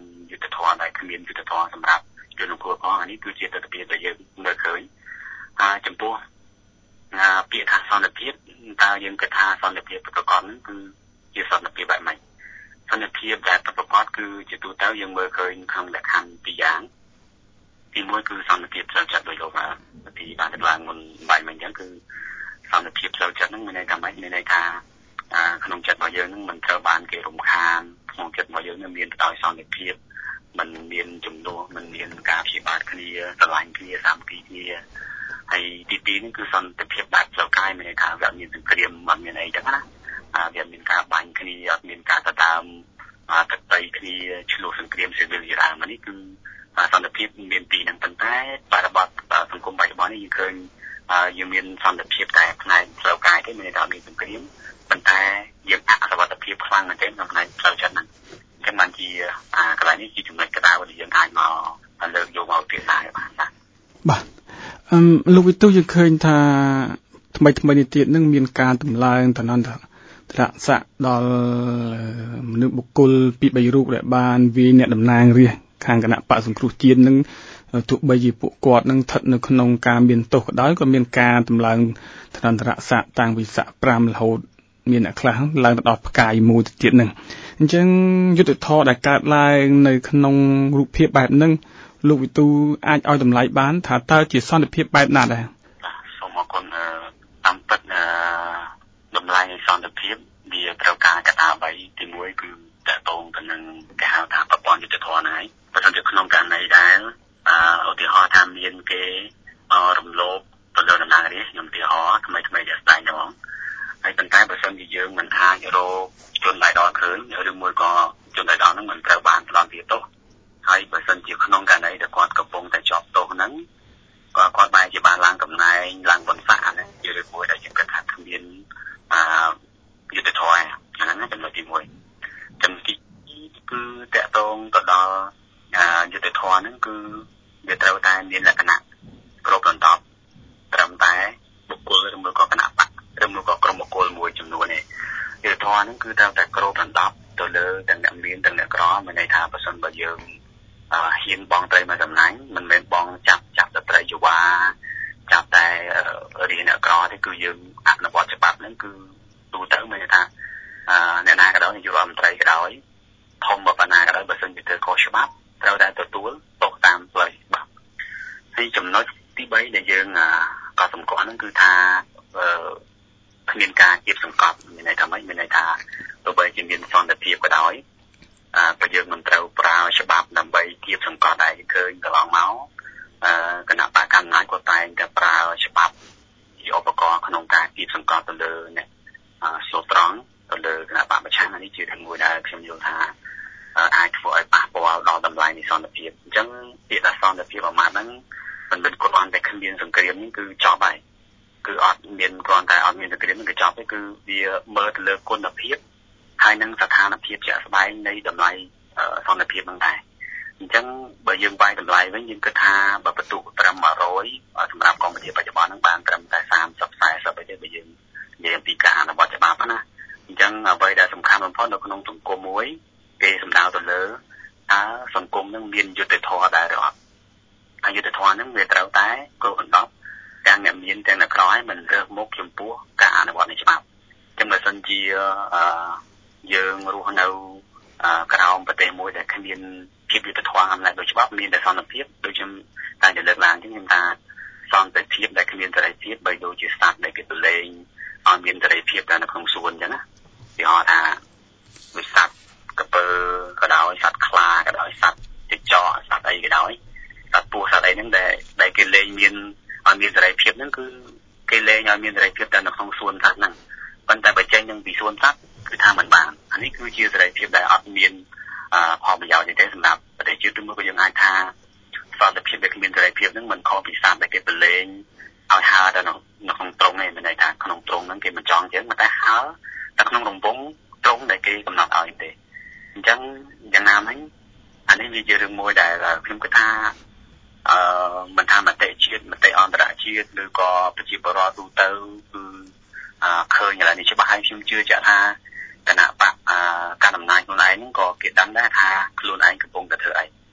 ធម៌សម្រាប់ជនរងគ្រោះផងអានេះគឺជាទស្សនវិជ្ជាដែលយើងមើលឃើញហើយចំពោះពាក្យថាសន្តិភាពតើយើងគិតថាសន្តិភាពប្រកបហ្នឹងគឺជាសន្តិភាពបែបម៉េចសន្តិភាពដែលប្រកបគឺជាទូទៅយើងមើលឃើញក្នុងលក្ខខណ្ឌពីរយ៉ាងទីមួយគឺសន្តិភាពផ្លូវចិត្តដោយលោកបាទទីបានឡើងមុនបាយមិញអញ្ចឹងគឺសន្តិភាពផ្លូវចិត្តហ្នឹងមានន័យថាម៉េចមានន័យថាក្នុងចិត្តរបស់យើងហ្នឹងមិនត្រូវបានគេរំខានក្នុងចិត្តរបស់យើងនឹងមានដោយសន្តិភាពមិនមានចំនួនមិនមានការព្យាបាទគ្នាស្រឡាញ់គ្នាសាមគ្គីគ្នាហើយទីពីរនេះគឺសន្តិភាពបែបផ្លូវកាយមានន័យថាវាអត់មានសង្គ្រាមអត់មានអីចឹងណាវាមានការបាញ់គ្នាអត់មានការដណ្ដើមទឹកដីគ្នាឆ្លោះសង្គ្រាមស៊ីវិលជាដើមនេះគឺសន្តិភាពមានពីរនឹងប៉ុន្តែបរិបទសង្គមបច្ចុប្បន្ននេះយើងឃើញយើងមានសន្តិភាពតែផ្នែកផ្លូវកាយទេមានន័យថាមានសង្គ្រាមប៉ុន្តែយើងអសុវត្ថិភាពខ្លាំងមែនទែនក្នុងផ្នែកផ្លូវចិត្តហ្នឹងចឹងបានជាកន្លែងនេះជាចំណុចកណ្ដាលដែលយើងអាចមកលើកយកមកពិភាក្សាបានបាទអឺលោកវិទូយើងឃើញថាថ្មីថ្មីនេះទៀតនឹងមានការតម្លើងឋានន្តរស័ក្តិដល់មនុស្សបុគ្គលពីរបីរូបដែលបានវាយអ្នកតំណាងរាស្ត្រខាងគណៈបកសង្គ្រោះជាតិនឹងទោះបីជាពួកគាត់នឹងស្ថិតនៅក្នុងការមានទោសក៏ដោយក៏មានការតម្លើងឋានន្តរស័ក្តិតាំងពីស័ក្តិប្រាំរហូតមានអ្នកខ្លះឡើងទៅដល់ផ្កាយមួយទៅទៀតនឹងអញ្ចឹងយុទ្ធធរដែលកើតឡើងនៅក្នុងរូបភាពបែបហ្នឹងលោកវិទូអាចឲ្យតម្លៃបានថាតើជាសន្តិភាពបែបណាដែរសូមអរគុណតាមពិតតម្លៃសន្តិភាពវាត្រូវការកត្តាបីទីមួយគឺតកតងទៅនឹងគេហៅថាប្រព័ន្ធយុទ្ធធរហ្នឹងហើយបើមិនជាក្នុងករណីដែលឧទាហរណ៍ថាមានគេរំលោភទៅលើតំណាងរាស្ត្រខ្ញុំឧទាហរណ៍ថ្មីថ្មីដែលស្ដែងទៅហើយប៉ុន្តែបើសិនជាយើងមិនអាចរកជនដៃដល់ឃើញឬមួយក៏ជនដៃដល់ហ្នឹងមិនត្រូវបានផ្លន់ទាទោសហើយបើសិនជាក្នុងករណីដែលគាត់កំពុងតែជាប់ទោសហ្នឹងក៏គាត់បែរជាបានឡើងតំណែងឡើងបន្សាហ្នឹងជារឿងមួយដែលយើងគិតថាគ្មានអឺយុទ្ធធម៌ហ្នឹងណាចំណុចទីមួយចំណុចទីពីរគឺតកតងទៅដល់យុទ្ធធម៌ហ្នឹងគឺវាត្រូវតែមានលក្ខណៈគ្របដណ្ដប់ត្រឹមតែបុគ្គលឬមួយក៏គណៈបកឬមួយក៏ក្រុមបុគ្គលមួយចំនួននេះយុទ្ធធម៌ហ្នឹងគឺត្រូវតែគ្របដណ្ដប់ទៅលើទាំងអ្នកមានទាំងអ្នកក្រមានន័យថាបើសិនបើយើងហ៊ានបងត្រីមកតំណាញ់មិនមែនបងចាប់ចាប់តែត្រីយវ៉ាចាប់តែរៀនអ្នកក្រទេគឺយើងអនុវត្តច្បាប់ហ្នឹងគឺទូទៅមានន័យថាអ្នកណាក៏ដោយនាយករដ្ឋមន្ត្រីក៏ដោយធំប៉ុណ្ណាក៏ដោយបើសិនជាធ្វើខុសច្បាប់ត្រូវតែទទួលទោសតាមផ្លូវច្បាប់ហើយចំណុចទីបីដែលយើងក៏សម្គាល់ហ្នឹងគឺថាគ្មានការគៀបសង្កត់មានន័យថាម៉េចមានន័យថាទោះបីជាមានសន្តិភាពក៏ដោយបើយើងមិនត្រូវប្រើច្បាប់ដើម្បីគៀបសង្កត់ដែរឃើញកន្លងមកគណៈបកកណ្ដាលអំណាចក៏តែងតែប្រើច្បាប់ជាឧបករណ៍ក្នុងការគៀបសង្កត់ទៅលើអ្នកស្លូតត្រង់ទៅលើគណៈបកប្រឆាំងនេះជារឿងមួយដែលខ្ញុំយល់ថាអាចធ្វើឲ្យប៉ះពាល់ដល់តម្លៃនៃសន្តិភាពអញ្ចឹងពាក្យថាសន្តិភាពអាម៉ាត់ហ្នឹងមិនមែនគ្រាន់តែគ្មានសង្គ្រាមនេះគឺចប់ហើយគឺអត់មានគ្រាន់តែអត់មានសង្គ្រាមគឺចប់ទេគឺវាមើលទៅលើគុណភាពហើយនឹងស្ថានភាពជាក់ស្ដែងនៃតម្លៃសន្តិភាពហ្នឹងដែរអញ្ចឹងបើយើងវាយតម្លៃវិញយើងគិតថាបើបន្ទុកត្រឹមមួយរយសម្រាប់កម្ពុជាបច្ចុប្បន្នហ្នឹងបានត្រឹមតែសាមសិប สี่สิបទេបើយើងនិយាយពីការអនុវត្តច្បាប់ណាអញ្ចឹងអ្វីដែលសំខាន់បំផុតនៅក្នុងសង្គមមួយគេសំដៅទៅលើតើសង្គមនឹងមានយុត្តិធម៌ដែរឬអត់ហើយយុត្តិធម៌ហ្នឹងវាត្រូវតែគ្របដណ្ដប់ទាំងអ្នកមានទាំងអ្នកក្រឲ្យមិនរើសមុខចំពោះការអនុវត្តនៃច្បាប់ចឹងបើសិនជាយើងរស់នៅក្រោមប្រទេសមួយដែលគ្មានភាពយុត្តិធម៌អំណាចដោយច្បាប់មានតែសន្តិភាពដូចខ្ញុំតែលើកឡើងចឹងខ្ញុំថាសន្តិភាពដែលគ្មានសេរីភាពបីដូចជាសត្វដែលគេទលេងឲ្យមានសេរីភាពតែនៅក្នុងសួនចឹងណាគេហៅថាវិស័យកពើក៏ដោយសត្វខ្លាក៏ដោយសត្វចចកសត្វអីក៏ដោយសត្វពស់សត្វអីហ្នឹងដែលដែលគេលេងមានឲ្យមានសេរីភាពហ្នឹងគឺគេលេងឲ្យមានសេរីភាពតែនៅក្នុងសួនសត្វហ្នឹងប៉ុន្តែបើចេញនឹងពីសួនសត្វគឺថាមិនបានអានេះគឺជាសេរីភាពដែលអត់មានផលប្រយោជន៍ទេសម្រាប់ប្រទេសជាតិឬមួយក៏យើងអាចថាសន្តិភាពដែលគ្មានសេរីភាពហ្នឹងមិនខុសពីសត្វដែលគេប្រឡែងឲ្យហើរទៅនៅក្នុងទ្រុងទេមានន័យថាក្នុងទ្រុងហ្នឹងគេមិនចង់ចឹងតែហើរតែក្នុងរង្វង់ទ្រុងដែលគេកំណត់ឲ្យទេអញ្ចឹងយ៉ាងណាមិញអានេះវាជារឿងមួយដែលខ្ញុំគិតថាអឺមិនថាមតិជាតិមតិអន្តរជាតិឬក៏ប្រជាពលរដ្ឋទូទៅគឺឃើញឥឡូវនេះច្បាស់ហើយខ្ញុំជឿជាក់ថាគណៈបកការអំណាចខ្លួនឯងហ្នឹងក៏គេដឹងដែរថាខ្លួនឯងកំពុងតែធ្វើអីអា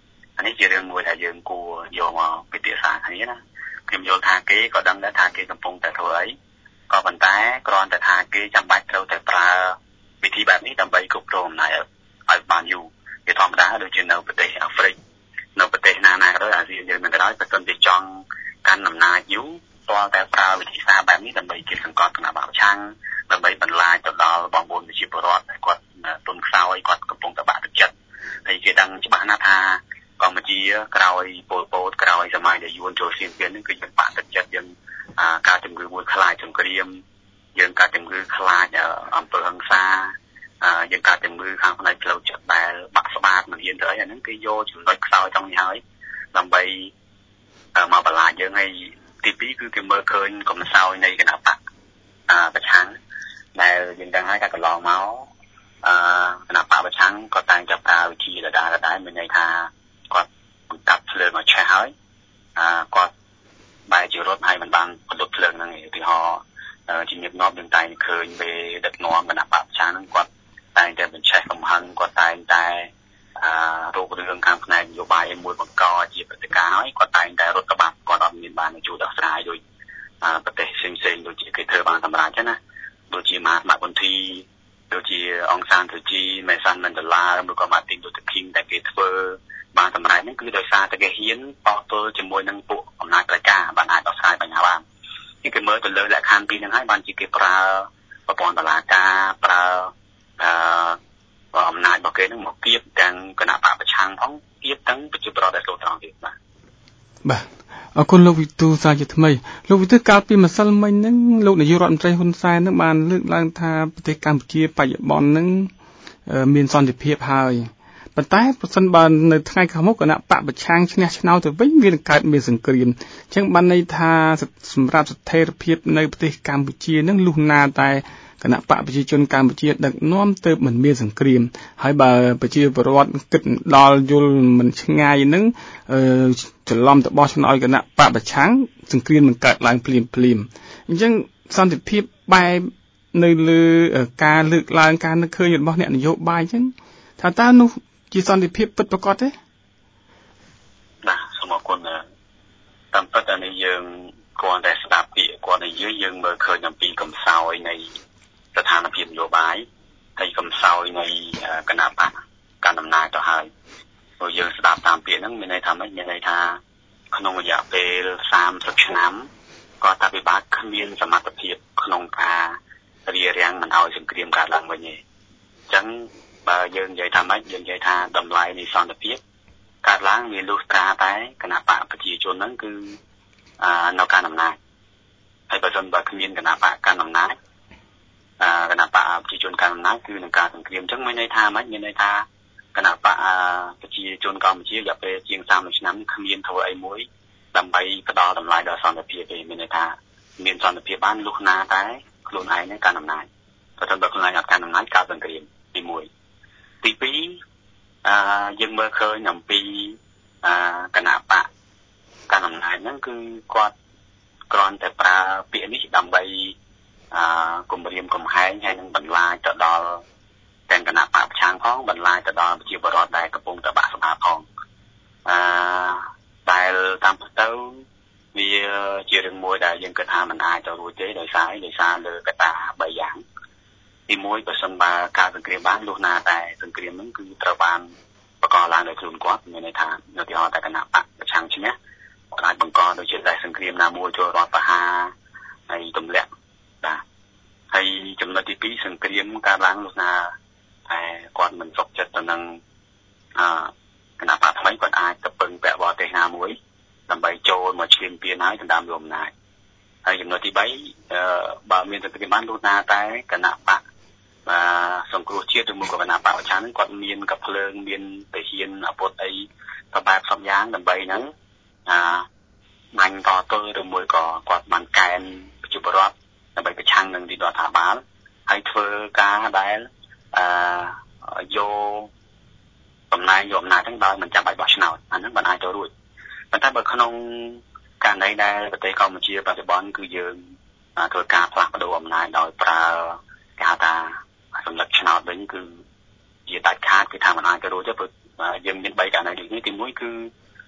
នេះជារឿងមួយដែលយើងគួរយកមកពិភាក្សាគ្នាណាខ្ញុំយល់ថាគេក៏ដឹងដែរថាគេកំពុងតែធ្វើអីក៏ប៉ុន្តែគ្រាន់តែថាគេចាំបាច់ត្រូវតែប្រើវិធីបែបនេះដើម្បីគ្រប់គ្រងអំណាចឲ្យបានយូរវាធម្មតាដូចជានៅប្រទេសអាហ្វ្រិកនៅប្រទេសណាណាក៏ដោយអាស៊ានយើងនឹងក៏ដោយបើសិនជាចង់កាន់អំណាចយូរទាល់តែប្រើវិធីសាស្ត្របែបនេះដើម្បីគេសង្កត់គណៈបកប្រឆាំងដើម្បីបន្លាចទៅដល់បងប្អូនប្រជាពលរដ្ឋគាត់ទុនខ្សោយគាត់កំពុងតែបាក់ទឹកចិត្តហើយគេដឹងច្បាស់ណាស់ថាកម្ពុជាក្រោយពលពតក្រោយសម័យដែលយួនចូលឈានពាននេះគឺយើងបាក់ទឹកចិត្តយើងការជំងឺមួយខ្លាចសង្គ្រាមយើងការជំងឺខ្លាចអំពើហិង្សាយើងការជំងឺខាងផ្នែកផ្លូវចិត្តដែលបាក់ស្បាតមិនហ៊ានទៅអីអាហ្នឹងគេយកចំណុចខ្សោយtrongនេះហើយដើម្បីមកបន្លាចយើងហើយទីពីរគឺគេមើលឃើញកំសោយនៃគណៈបកប្រឆាំងដែលយើងដឹងហើយថាកន្លងមកអឺគណៈបកប្រឆាំងក៏តែងចាប់ប្រើវិធីដដែលដដែលមានន័យថាគាត់បង្កាត់ភ្លើងឲ្យឆេះហើយអឺគាត់បែរជារត់ហើយមិនបានបដិភ្លើងហ្នឹងឯងឧទាហរណ៍ជំរាបនាំយើងតែងឃើញពេលដឹកនាំគណៈបកប្រឆាំងហ្នឹងគាត់តែងតែបញ្ឆេះកំហឹងគាត់តែងតែអឺរោគរឿងខាងផ្នែកនយោបាយមួយបង្កជាព្រឹត្តិការណ៍ហើយគាត់តែងតែរត់ក្បាត់គាត់អត់មានបានជួយដោះស្រាយដោយប្រទេសផ្សេងៗដូចជាគេធ្វើបានសម្រាប់ចឹងណាដូចជាម៉ាម៉ាក់ប៊ុនធីដូចជាអង្គសានស៊ូជីមេសាន់មិនដុល្លារឬក៏ម៉ាទីនលូធឺឃីងដែលគេធ្វើបានសម្រាប់ហ្នឹងគឺដោយសារតែគេហ៊ានតទល់ជាមួយនឹងពួកអំណាចប្រជាការបានអាចដោះស្រាយបញ្ហាបានគេមើលទៅលើលក្ខខណ្ឌពីរហ្នឹងហើយបានជាគេប្រើប្រព័ន្ធតុលាការប្រើអឺអំណាចរបស់គេហ្នឹងមកគៀបទាំងគណៈបកប្រឆាំងផងគៀបទាំងប្រជាពលរដ្ឋដែលចូលត្រង់ទៀតបាទបាទអរគុណលោកវិទូសាជាថ្មីលោកវិទូកាលពីម្សិលមិញហ្នឹងលោកនាយករដ្ឋមន្ត្រីហ៊ុនសែនហ្នឹងបានលើកឡើងថាប្រទេសកម្ពុជាបច្ចុប្បន្នហ្នឹងមានសន្តិភាពហើយប៉ុន្តែប្រសិនបើនៅថ្ងៃខាងមុខគណៈបកប្រឆាំងឈ្នះឆ្នោតទៅវិញវានឹងកើតមានសង្គ្រាមអញ្ចឹងបានន័យថាសម្រាប់ស្ថិរភាពនៅប្រទេសកម្ពុជាហ្នឹងលុះណាតែគណៈបកប្រជាជនកម្ពុជាដឹកនាំទៅមិនមានសង្គ្រាមហើយបើប្រជាពលរដ្ឋគិតដល់យល់មិនឆ្ងាយហ្នឹងអឺច្រឡំទៅបោះឆ្នោតគណៈបកប្រឆាំងសង្គ្រាមនឹងកើតឡើងភ្លាមភ្លាមអញ្ចឹងសន្តិភាពបែបនៅលើការលើកឡើងការនឹកឃើញរបស់អ្នកនយោបាយអញ្ចឹងថាតើនោះជាសន្តិភាពពិតប្រាកដទេបាទសូមអរគុណតាមពិតអានេះយើងគ្រាន់តែស្ដាប់ពាក្យគាត់និយាយយើងមើលឃើញអំពីកំសោយនៃស្ថានភាពនយោបាយហើយកំសោយនៃគណៈបកកាន់អំណាចទៅហើយព្រោះយើងស្ដាប់តាមពាក្យហ្នឹងមានន័យថាម៉េចមានន័យថាក្នុងរយៈពេលសាមសិបឆ្នាំគាត់ថាពិបាកគ្មានសមត្ថភាពក្នុងការរារាំងមិនឲ្យសង្គ្រាមកើតឡើងវិញទេអញ្ចឹងបើយើងនិយាយថាម៉េចយើងនិយាយថាតម្លៃនៃសន្តិភាពកើតឡើងមានលុះត្រាតែគណៈបកប្រជាជនហ្នឹងគឺនៅកាន់អំណាចហើយបើមិនបើគ្មានគណៈបកកាន់អំណាចគណៈបកប្រជាជនកាន់អំណាចគឺនឹងការសង្គ្រាមអញ្ចឹងមានន័យថាម៉េចមានន័យថាគណៈបកប្រជាជនកម្ពុជារយៈពេលជាងសាមសិបឆ្នាំគ្មានធ្វើអីមួយដើម្បីផ្ដល់តម្លៃដល់សន្តិភាពទេមានន័យថាមានសន្តិភាពបានលុះណាតែខ្លួនឯងនឹងកាន់អំណាចបើមិនបើខ្លួនឯងអត់កាន់អំណាចកើតសង្គ្រាមទីមួយទីពីរអឺយើងមើលឃើញអំពីអឺគណៈបកកាន់អំណាចហ្នឹងគឺគាត់គ្រាន់តែប្រើពាក្យនេះដើម្បីអឺគម្រាមកំហែងហើយនឹងបន្លាចទៅដល់ទាំងគណៈបកប្រឆាំងផងបន្លាចទៅដល់ប្រជាពលរដ្ឋដែលកំពុងតែបាក់ស្បាផងអឺដែលតាមពិតទៅវាជារឿងមួយដែលយើងគិតថាមិនអាចទៅរួចទេដោយសារដោយសារលើកត្តាបីយ៉ាងទីមួយបើសិនបើការសង្គ្រាមបានលុះណាតែសង្គ្រាមហ្នឹងគឺត្រូវបានបង្កឡើងដោយខ្លួនគាត់មានន័យថានៅទីហោតែគណៈបកប្រឆាំងឈ្នះគាត់អាចបង្កដោយជាតែសង្គ្រាមណាមួយចូលរដ្ឋប្រហារហើយទម្លាក់បាទហើយចំណុចទីពីរសង្គ្រាមកើតឡើងលុះណាតែគាត់មិនសុខចិត្តទៅនឹងអឺគណៈបកថ្មីគាត់អាចទៅពឹងពាក់បរទេសណាមួយដើម្បីចូលមកឈ្លានពានហើយដណ្ដើមយកអំណាចហើយចំណុចទីបីអឺបើមានសង្គ្រាមបានលុះណាតែគណៈបកបាទសង្គ្រោះជាតិឬមួយក៏គណៈបកប្រឆាំងហ្នឹងគាត់មានកភ្លើងមានទាហានអាវុធអីទៅបែបសពយ៉ាងដើម្បីហ្នឹងអាបាញ់តទល់ឬមួយក៏គាត់បានកែនប្រជាពលរដ្ឋដើម្បីប្រឆាំងនឹងរដ្ឋាភិបាលហើយធ្វើការដែលអឺយកតំណែងយកអំណាចហ្នឹងដោយមិនចាំបាច់បោះឆ្នោតអាហ្នឹងមិនអាចទៅរួចប៉ុន្តែបើក្នុងករណីដែលប្រទេសកម្ពុជាបច្ចុប្បន្នគឺយើងធ្វើការផ្លាស់ប្ដូរអំណាចដោយប្រើគេហៅថាសម្លឹកឆ្នោតវិញគឺជាដាច់ខាតគឺថាមិនអាចទៅរួចទេព្រោះយើងមានបីករណីដូចនេះទីមួយគឺ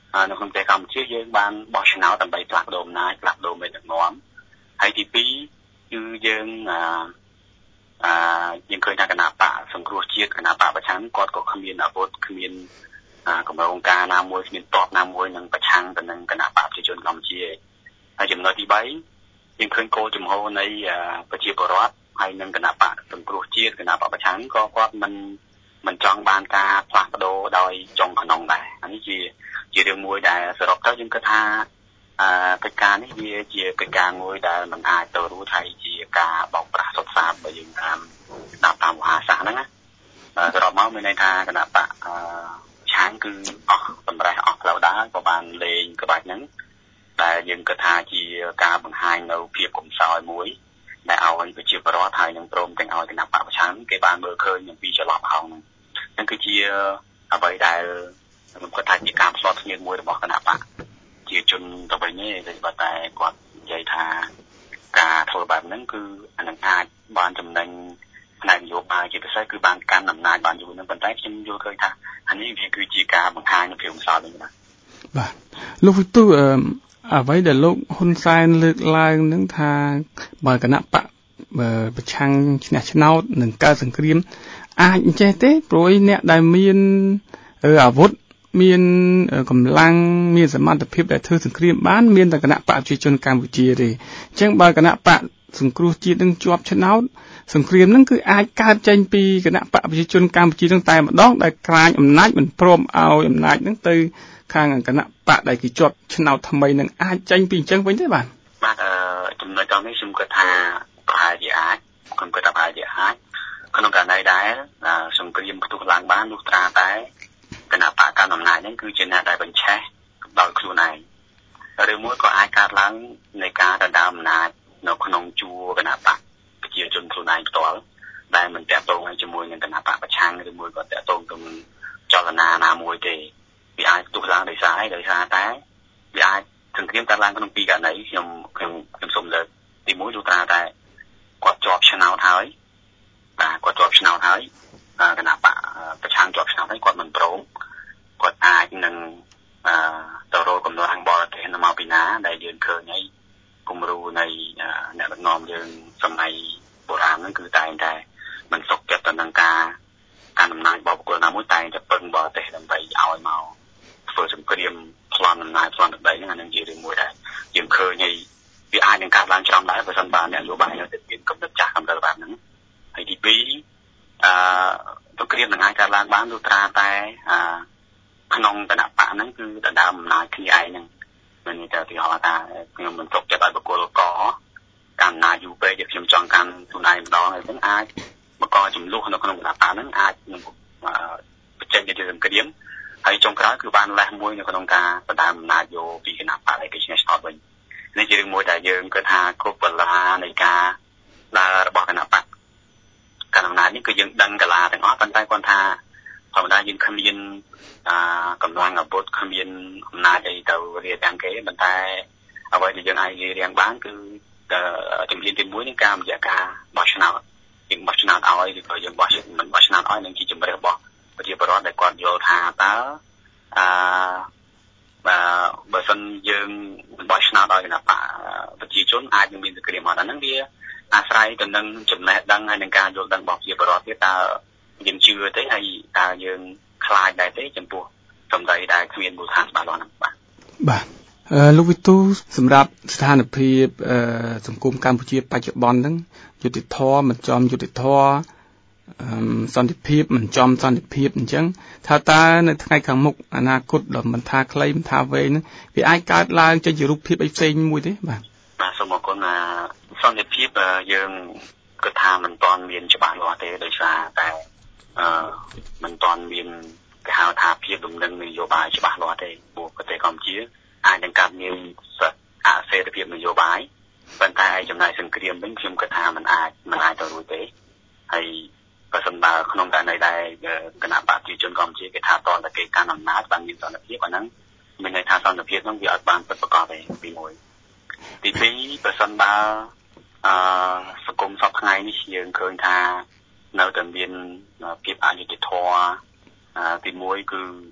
នៅក្នុងប្រទេសកម្ពុជាយើងបានបោះឆ្នោតដើម្បីផ្លាស់ប្ដូរអំណាចផ្លាស់ប្ដូរមេដឹកនាំហើយទីពីរគឺយើងអឺអឺយើងឃើញថាគណៈបកសង្គ្រោះជាតិគណៈបកប្រឆាំងគាត់ក៏គ្មានអាវុធគ្មានកម្រងការណាមួយគ្មានតបណាមួយនឹងប្រឆាំងទៅនឹងគណៈបកប្រជាជនកម្ពុជាហើយចំណុចទីបីយើងឃើញគោលជំហរនៃប្រជាពលរដ្ឋហើយនឹងគណៈបកសង្គ្រោះជាតិគណៈបកប្រឆាំងក៏គាត់មិនមិនចង់បានការផ្លាស់ប្ដូរដោយចុងខ្នងដែរអានេះជាជារឿងមួយដែលសរុបទៅយើងគិតថាអឺកិច្ចការនេះវាជាកិច្ចការមួយដែលមិនអាចទៅរួចហើយជាការបោកប្រាស់សុទ្ធសាធបើយើងតាមតាមតាមវោហារសាស្ត្រហ្នឹងណាសរុបមកមានន័យថាគណៈបកអឺឆាងគឺអស់តម្រេះអស់ផ្លូវដើរក៏បានលេងក្បាច់ហ្នឹងដែលយើងគិតថាជាការបង្ហាញនៅភាពកំសោយមួយដែលឲ្យប្រជាពលរដ្ឋហើយនឹងព្រមទាំងឲ្យគណៈបកប្រឆាំងគេបានមើលឃើញអំពីចន្លោះប្រហោងហ្នឹងហ្នឹងគឺជាអ្វីដែលខ្ញុំគិតថាជាការផ្សោតស្នៀតមួយរបស់គណៈបកជាជនទៅវិញទេតែតែគាត់និយាយថាការធ្វើបែបហ្នឹងគឺអានឹងអាចបានចំណេញផ្នែកនយោបាយជាពិសេសគឺបានកាន់អំណាចបានយូរហ្នឹងប៉ុន្តែខ្ញុំយល់ឃើញថាអានេះវាគឺជាការបង្ហាញពីភាពកំសោយហ្នឹងបាទបាទលោកវិទូអ្វីដែលលោកហ៊ុនសែនលើកឡើងនឹងថាបើគណៈបកប្រឆាំងឈ្នះឆ្នោតនឹងកើតសង្គ្រាមអាចអញ្ចេះទេព្រោះអ្នកដែលមានអាវុធមានកម្លាំងមានសមត្ថភាពដែលធ្វើសង្គ្រាមបានមានតែគណៈបកប្រជាជនកម្ពុជាទេអញ្ចឹងបើគណៈបកសង្គ្រោះជាតិនឹងជាប់ឆ្នោតសង្គ្រាមនឹងគឺអាចកើតចេញពីគណៈបកប្រជាជនកម្ពុជានឹងតែម្ដងដែលក្រាញអំណាចមិនព្រមឲ្យអំណាចនឹងទៅខាងគណៈបកដែលគេជាប់ឆ្នោតថ្មីនឹងអាចចេញពីអញ្ចឹងវិញទេបាទបាទអឺចំណុចនេះខ្ញុំគិតថាប្រហែលជាអាចខ្ញុំគិតថាប្រហែលជាអាចក្នុងករណីដែលសង្គ្រាមផ្ទុះឡើងបានលុះត្រាតែគណៈបកកាន់អំណាចហ្នឹងគឺជាអ្នកដែលបញ្ឆេះដោយខ្លួនឯងឬមួយក៏អាចកើតឡើងនៃការដណ្ដើមអំណាចនៅក្នុងជួរគណៈបកប្រជាជនខ្លួនឯងផ្ទាល់ដែលមិនតាក់ទងជាមួយនឹងគណៈបកប្រឆាំងឬមួយក៏តាក់ទងទៅនឹងចលនាណាមួយទេវាអាចផ្ទុះឡើងដោយសារអីដោយសារតែវាអាចសង្គ្រាមកើតឡើងក្នុងពីរករណីខ្ញុំខ្ញុំខ្ញុំសូមលើកទីមួយលុះត្រាតែគាត់ជាប់ឆ្នោតហើយបាទគាត់ជាប់ឆ្នោតហើយគណៈបកប្រឆាំងជាប់ឆ្នោតហើយគាត់មិនព្រមគាត់អាចនឹងទៅរកកម្លាំងបរទេសមកពីណាដែលយើងឃើញហើយគំរូនៃអ្នកដឹកនាំយើងសម័យបុរាណហ្នឹងគឺតែងតែមិនសុខចិត្តទៅនឹងការកាន់អំណាចរបស់បុគ្គលណាមួយតែងតែពឹងបរទេសដើម្បីឲ្យមកធ្វើសង្គ្រាមប្លន់អំណាចប្លន់ទឹកដីហ្នឹងអានឹងជារឿងមួយដែលយើងឃើញហើយវាអាចនឹងកើតឡើងច្រើនដែរបើសិនបើអ្នកនយោបាយនៅតែមានកំណត់ចាស់កំណត់បែបហ្នឹងហើយទីពីរអឺសង្គ្រាមនឹងអាចកើតឡើងបានលុះត្រាតែអឺក្នុងគណៈបកហ្នឹងគឺដណ្ដើមអំណាចគ្នាឯងហ្នឹងមានន័យថាទីហោថាខ្ញុំមិនទុកចិត្តឲ្យបុគ្គលកកាន់អំណាចយូរពេកយកខ្ញុំចង់កាន់ខ្លួនឯងម្ដងហើយហ្នឹងអាចបង្កចំនួននៅក្នុងគណៈបកហ្នឹងអាចនឹងបញ្ចេញជាសង្គ្រាមហើយចុងក្រោយគឺបានលេះមួយនៅក្នុងការដណ្ដើមអំណាចយកពីគណៈបកឯកជនឆ្នោតវិញនេះជារឿងមួយដែលយើងគិតថាគ្រប់កលានៃការដើររបស់គណៈបកកាន់អំណាចនេះគឺយើងដឹងកលាទាំងអស់ប៉ុន្តែគាត់ថាធម្មតាយើងគ្មានអកម្លាំងអាវុធគ្មានអំណាចអីទៅរៀបរៀងគេប៉ុន្តែអ្វីដែលយើងអាចរៀបរៀងបានគឺជំនាញទីមួយនឹងការរយៈការបោះឆ្នោតយើងបោះឆ្នោតឲ្យឬក៏យើងបោះមិនបោះឆ្នោតឲ្យនឹងជាជំរឿនរបស់ប្រជាពលរដ្ឋដែលគាត់យល់ថាតើអឺបើបើសិនយើងបោះឆ្នោតឲ្យគណៈបកប្រជាជនអាចនឹងមានសង្គ្រាមអត់អាហ្នឹងវាអាស្រ័យទៅនឹងចំណេះដឹងហើយនឹងការយល់ដឹងរបស់ប្រជាពលរដ្ឋទៀតតើយើងជឿទេហើយតើយើងខ្លាចដែរទេចំពោះសម្ដីដែលគ្មានមូលដ្ឋានច្បាស់លាស់ហ្នឹងបាទបាទអឺលោកវិទូសម្រាប់ស្ថានភាពអឺសង្គមកម្ពុជាបច្ចុប្បន្នហ្នឹងយុត្តិធម៌មិនចំយុត្តិធម៌អឺសន្តិភាពមិនចំសន្តិភាពអញ្ចឹងថាតើនៅថ្ងៃខាងមុខអនាគតដល់មិនថាខ្លីមិនថាវែងហ្នឹងវាអាចកើតឡើងចេញជារូបភាពអីផ្សេងមួយទេបាទបាទសូមអរគុណណាសន្តិភាពយើងគិតថាមិនទាន់មានច្បាស់លាស់ទេដោយសារតែអឺមិនទាន់មានគេហៅថាភាពដំណឹងនយោបាយច្បាស់លាស់ទេព្រោះប្រទេសកម្ពុជាអាចនឹងកើតមានអសេរីភាពនយោបាយប៉ុន្តែឯចំណាយសង្គ្រាមវិញខ្ញុំគិតថាมันអាចมันអាចទៅរួចទេហើយបើសិនបើក្នុងករណីដែលគណៈបកប្រជាជនកម្ពុជាគេថាតតតែគេកាន់អំណាចបានមានសន្តិភាពអាហ្នឹងមានន័យថាសន្តិភាពហ្នឹងវាអត់បានពិតប្រាកដទេទីមួយទីពីរបើសិនបើអឺសង្គមសពថ្ងៃនេះយើងឃើញថានៅតែមានភាពអយុត្តិធម៌ទីមួយគឺ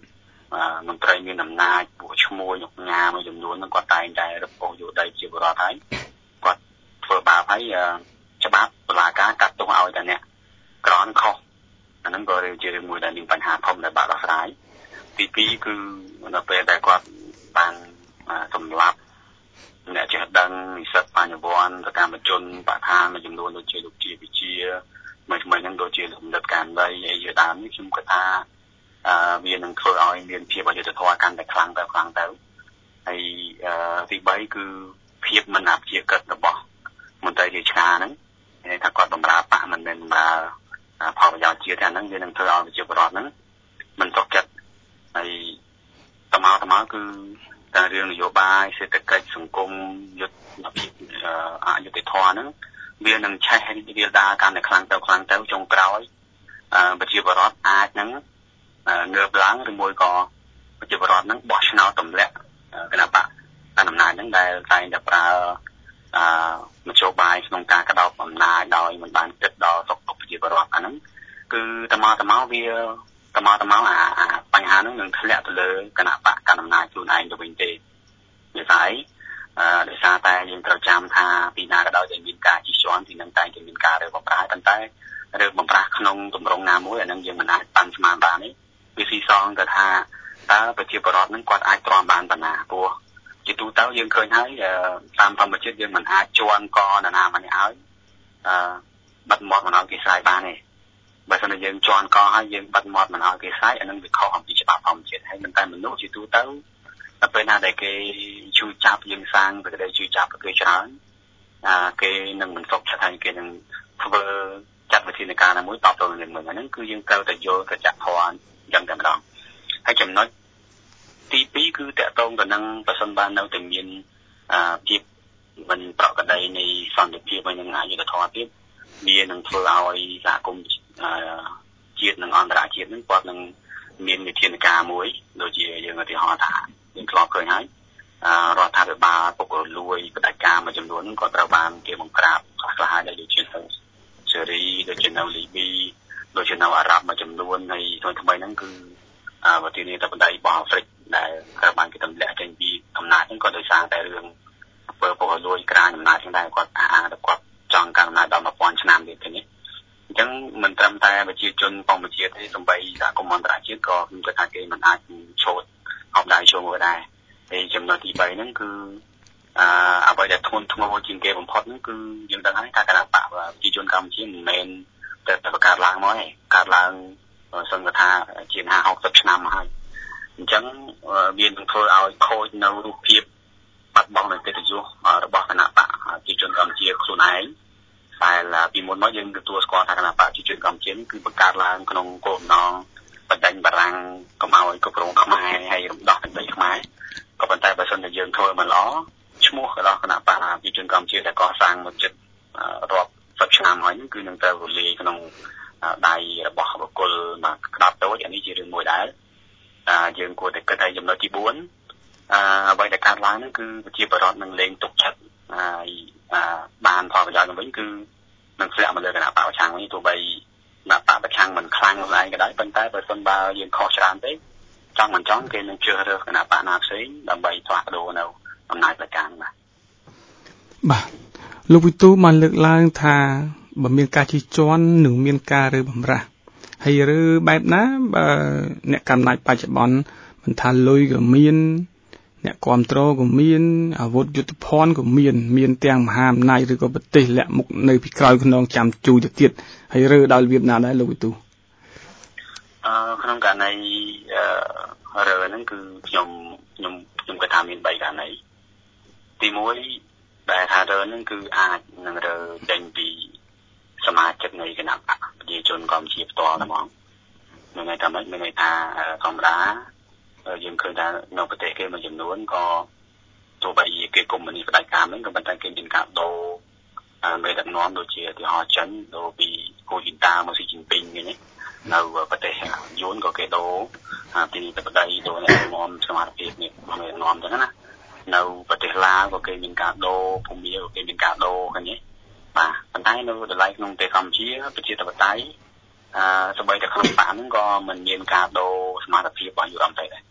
មន្ត្រីមានអំណាចពួកឈ្មោះញឹកញាមួយចំនួនហ្នឹងគាត់តែងតែរកពោយកដីជាបរិបទហើយគាត់ធ្វើបាបហើយច្បាប់តុលាការកាត់ទោសឲ្យតែអ្នកក្រនខុសអាហ្នឹងក៏ជារឿងមួយដែលមានបញ្ហាធំដែលបាក់ដោះស្រាយទីពីរគឺនៅពេលដែលគាត់បានសម្លាប់អ្នកចេះដឹងនិស្សិតបញ្ញវន្តសកម្មជនបកឋានមួយចំនួនដូចជាលោកជាវិជាមួយថ្មីហ្នឹងដូចជាលំដាប់ការដីអីជាដើមនេះខ្ញុំគិតថាអឺវានឹងធ្វើឲ្យមានភាពអយុត្តិធម៌កាន់តែខ្លាំងទៅខ្លាំងទៅហើយទីបីគឺភាពមិនអព្យាក្រឹតរបស់មន្ត្រីរាជការហ្នឹងថាគាត់បម្រើបកមិនមែនបម្រើផលប្រយោជន៍ជាតិហ្នឹងវានឹងធ្វើឲ្យប្រជាពលរដ្ឋហ្នឹងមិនសុខចិត្តហើយតាមមកតាមមកគឺតែរឿងនយោបាយសេដ្ឋកិច្ចសង្គមយុទ្ធភាពអយុត្តិធម៌ហ្នឹងវានឹងឆេះរីករាលដាលកាន់តែខ្លាំងទៅខ្លាំងទៅចុងក្រោយប្រជាពលរដ្ឋអាចនឹងងើបឡើងឬមួយក៏ប្រជាពលរដ្ឋហ្នឹងបោះឆ្នោតទម្លាក់គណៈបកកណ្ដាលអំណាចហ្នឹងដែលតែងតែប្រើអឺមធ្យោបាយក្នុងការកដោបអំណាចដោយមិនបានគិតដល់សុខទុក្ខប្រជាពលរដ្ឋអាហ្នឹងគឺតាមមកតាមមកវាតាមមកតាមមកអាបញ្ហាហ្នឹងនឹងធ្លាក់ទៅលើគណៈបកកណ្ដាលអំណាចខ្លួនឯងទៅវិញទេនិយាយអឺដោយសារតែយើងត្រូវចាំថាពីណាក៏ដោយដែលមានការជិះជាន់ទីនឹងតែងតែមានការរើបបំប្រាស់ប៉ុន្តែរើបបំប្រាស់ក្នុងទម្រង់ណាមួយអាហ្នឹងយើងមិនអាចប៉ាន់ស្មានបានទេវាស៊ីសងទៅថាតើប្រជាពលរដ្ឋហ្នឹងគាត់អាចទ្រាំបានប៉ុណ្ណាព្រោះជាទូទៅយើងឃើញហើយតាមធម្មជាតិយើងមិនអាចជន់កនរណាម្នាក់ឲ្យអឺបាត់មាត់មិនឲ្យគេស្រ័យបានទេបើមិនយើងជន់កហើយយើងបាត់មាត់មិនឲ្យគេស្រ័យអានឹងវាខុសអំពីច្បាប់ធម្មជាតិហើយមិនតែមនុស្សជាទូទៅដល់ពេលណាដែលគេជួយចាប់យើងសាងទៅគេជួយចាប់គេច្រើនអាគេនឹងមិនសុខចិត្តហើយគេនឹងធ្វើចាត់វិធានការណាមួយតបទៅនឹងមួយហ្នឹងគឺយើងត្រូវតែយល់កញ្ចក់ធម៌យ៉ាងតែម្ដងហើយចំណុចទីពីរគឺតកតងទៅនឹងប្រសិនបាននៅតែមានអាភាពមិនប្រក្រតីនៃសន្តិភាពហើយនឹងអយុត្តិធម៌ទៀតវានឹងធ្វើឲ្យសហគមន៍ជាតិនិងអន្តរជាតិនឹងគាត់នឹងមានវិធានការមួយដូចជាយើងឧទាហរណ៍ថាយើងធ្លាប់ឃើញហើយរដ្ឋាភិបាលពុករលួយផ្ដាច់ការមួយចំនួនក៏ត្រូវបានគេបង្ក្រាបខ្លះខ្លះហើយដូចជាទៅសេរីដូចជានៅលីប៊ីដូចជានៅអារ៉ាប់មួយចំនួនហើយថ្មីៗហ្នឹងគឺប្រធានាធិបតីរបស់អាហ្វ្រិកដែលត្រូវបានគេទម្លាក់ចេញពីអំណាចហ្នឹងក៏ដោយសារតែរឿងអំពើពុករលួយក្រាញអំណាចហ្នឹងដែរគាត់អាថាគាត់ចង់កាន់អំណាចដល់មួយពាន់ឆ្នាំទៀតទេនេះអញ្ចឹងមិនត្រឹមតែប្រជាជនកម្ពុជាទេសូម្បីសហគមន៍អន្តរជាតិក៏ខ្ញុំគិតថាគេមិនអាចឈោតអបដៃចូលមកដែរហើយចំណុចទីបីហ្នឹងគឺអឺអ្វីដែលធ្ងន់ធ្ងរជាងគេបំផុតហ្នឹងគឺយើងដឹងហើយថាគណៈបកប្រជាជនកម្ពុជាមិនមែនតែបង្កើតឡើងមកទេកើតឡើងសង្កថាជាងห้าหกสิบឆ្នាំមកហើយអញ្ចឹងវានឹងធ្វើឲ្យខូចនៅរូបភាពបាត់បង់នៃកិត្តិយសរបស់គណៈបកប្រជាជនកម្ពុជាខ្លួនឯងដែលពីមុនមកយើងទទួលស្គាល់ថាគណៈបកប្រជាជនកម្ពុជាគឺបង្កើតឡើងក្នុងគោលបំណងបណ្ដេញបារាំងកុំឲ្យគ្រប់គ្រងខ្មែរហើយរំដោះទឹកដីខ្មែរក៏ប៉ុន្តែបើសិនជាយើងធ្វើមិនល្អឈ្មោះរបស់គណៈបកប្រជាជនកម្ពុជាដែលកសាងមកជិតរាប់សិបឆ្នាំហើយគឺនឹងទៅរលាយក្នុងដៃរបស់បុគ្គលមកក្តាប់តូចអានេះជារឿងមួយដែរយើងគួរតែគិតឲ្យចំណុចទីបួនអឺអ្វីដែលកើតឡើងហ្នឹងគឺប្រជាពលរដ្ឋនឹងលេងទុកចិត្តហើយបានផលប្រយោជន៍វិញគឺនឹងធ្លាក់មកលើគណៈបកប្រឆាំងនេះទោះបីគណៈបកប្រឆាំងមិនខ្លាំងខ្លួនឯងក៏ដោយប៉ុន្តែបើសិនបើយើងខុសច្រើនពេកចង់មិនចង់គេនឹងជ្រើសរើសគណៈបកណាផ្សេងដើម្បីផ្លាស់ប្ដូរនៅអំណាចប្រជាការបាទបាទលោកវិទូបានលើកឡើងថាបើមានការជិះជាន់នឹងមានការរើបំរាស់ហើយឬបែបណាបើអ្នកកំណាចបច្ចុប្បន្នមិនថាលុយក៏មានអ្នកគ្រប់គ្រងក៏មានអាវុធយុទ្ធភ័ណ្ឌក៏មានមានទាំងមហាអំណាចឬក៏ប្រទេសលាក់មុខនៅពីក្រោយខ្នងចាំជួយទៅទៀតហើយរើដោយរបៀបណាដែរលោកវិទូអឺក្នុងករណីរើហ្នឹងគឺខ្ញុំខ្ញុំខ្ញុំគាត់ថាមានបីករណីទីមួយដែលថារើហ្នឹងគឺអាចនឹងរើចេញពីសមាជិកនៃគណៈបកប្រជាជនកម្ពុជាផ្ទាល់តែហ្មងមានន័យថាម៉េចមានន័យថាធម្មតាយើងឃើញថានៅប្រទេសគេមួយចំនួនក៏ទោះបីគេកុម្មុយនីសផ្ដាច់ការហ្នឹងក៏ប៉ុន្តែគេមានការដូរមេដឹកនាំដូចជាឧទាហរណ៍ចិនដូរពីហ៊ូជីនតាមកស៊ីជីនពីងនេះនៅប្រទេសយួនក៏គេដូរទីនេះទៅបដីដូរអ្នកនាំសមាជិកភាពនេះមេដឹកនាំចឹងណានៅប្រទេសឡាវក៏គេមានការដូរភូមិក៏គេមានការដូរឃើញទេបាទប៉ុន្តែនៅតម្លៃក្នុងប្រទេសកម្ពុជាប្រជាធិបតេយ្យអឺសម្បីតែក្នុងបកហ្នឹងក៏មិនមានការដូរសមាជិកភាពរបស់យុរ៉ាំទេដែរ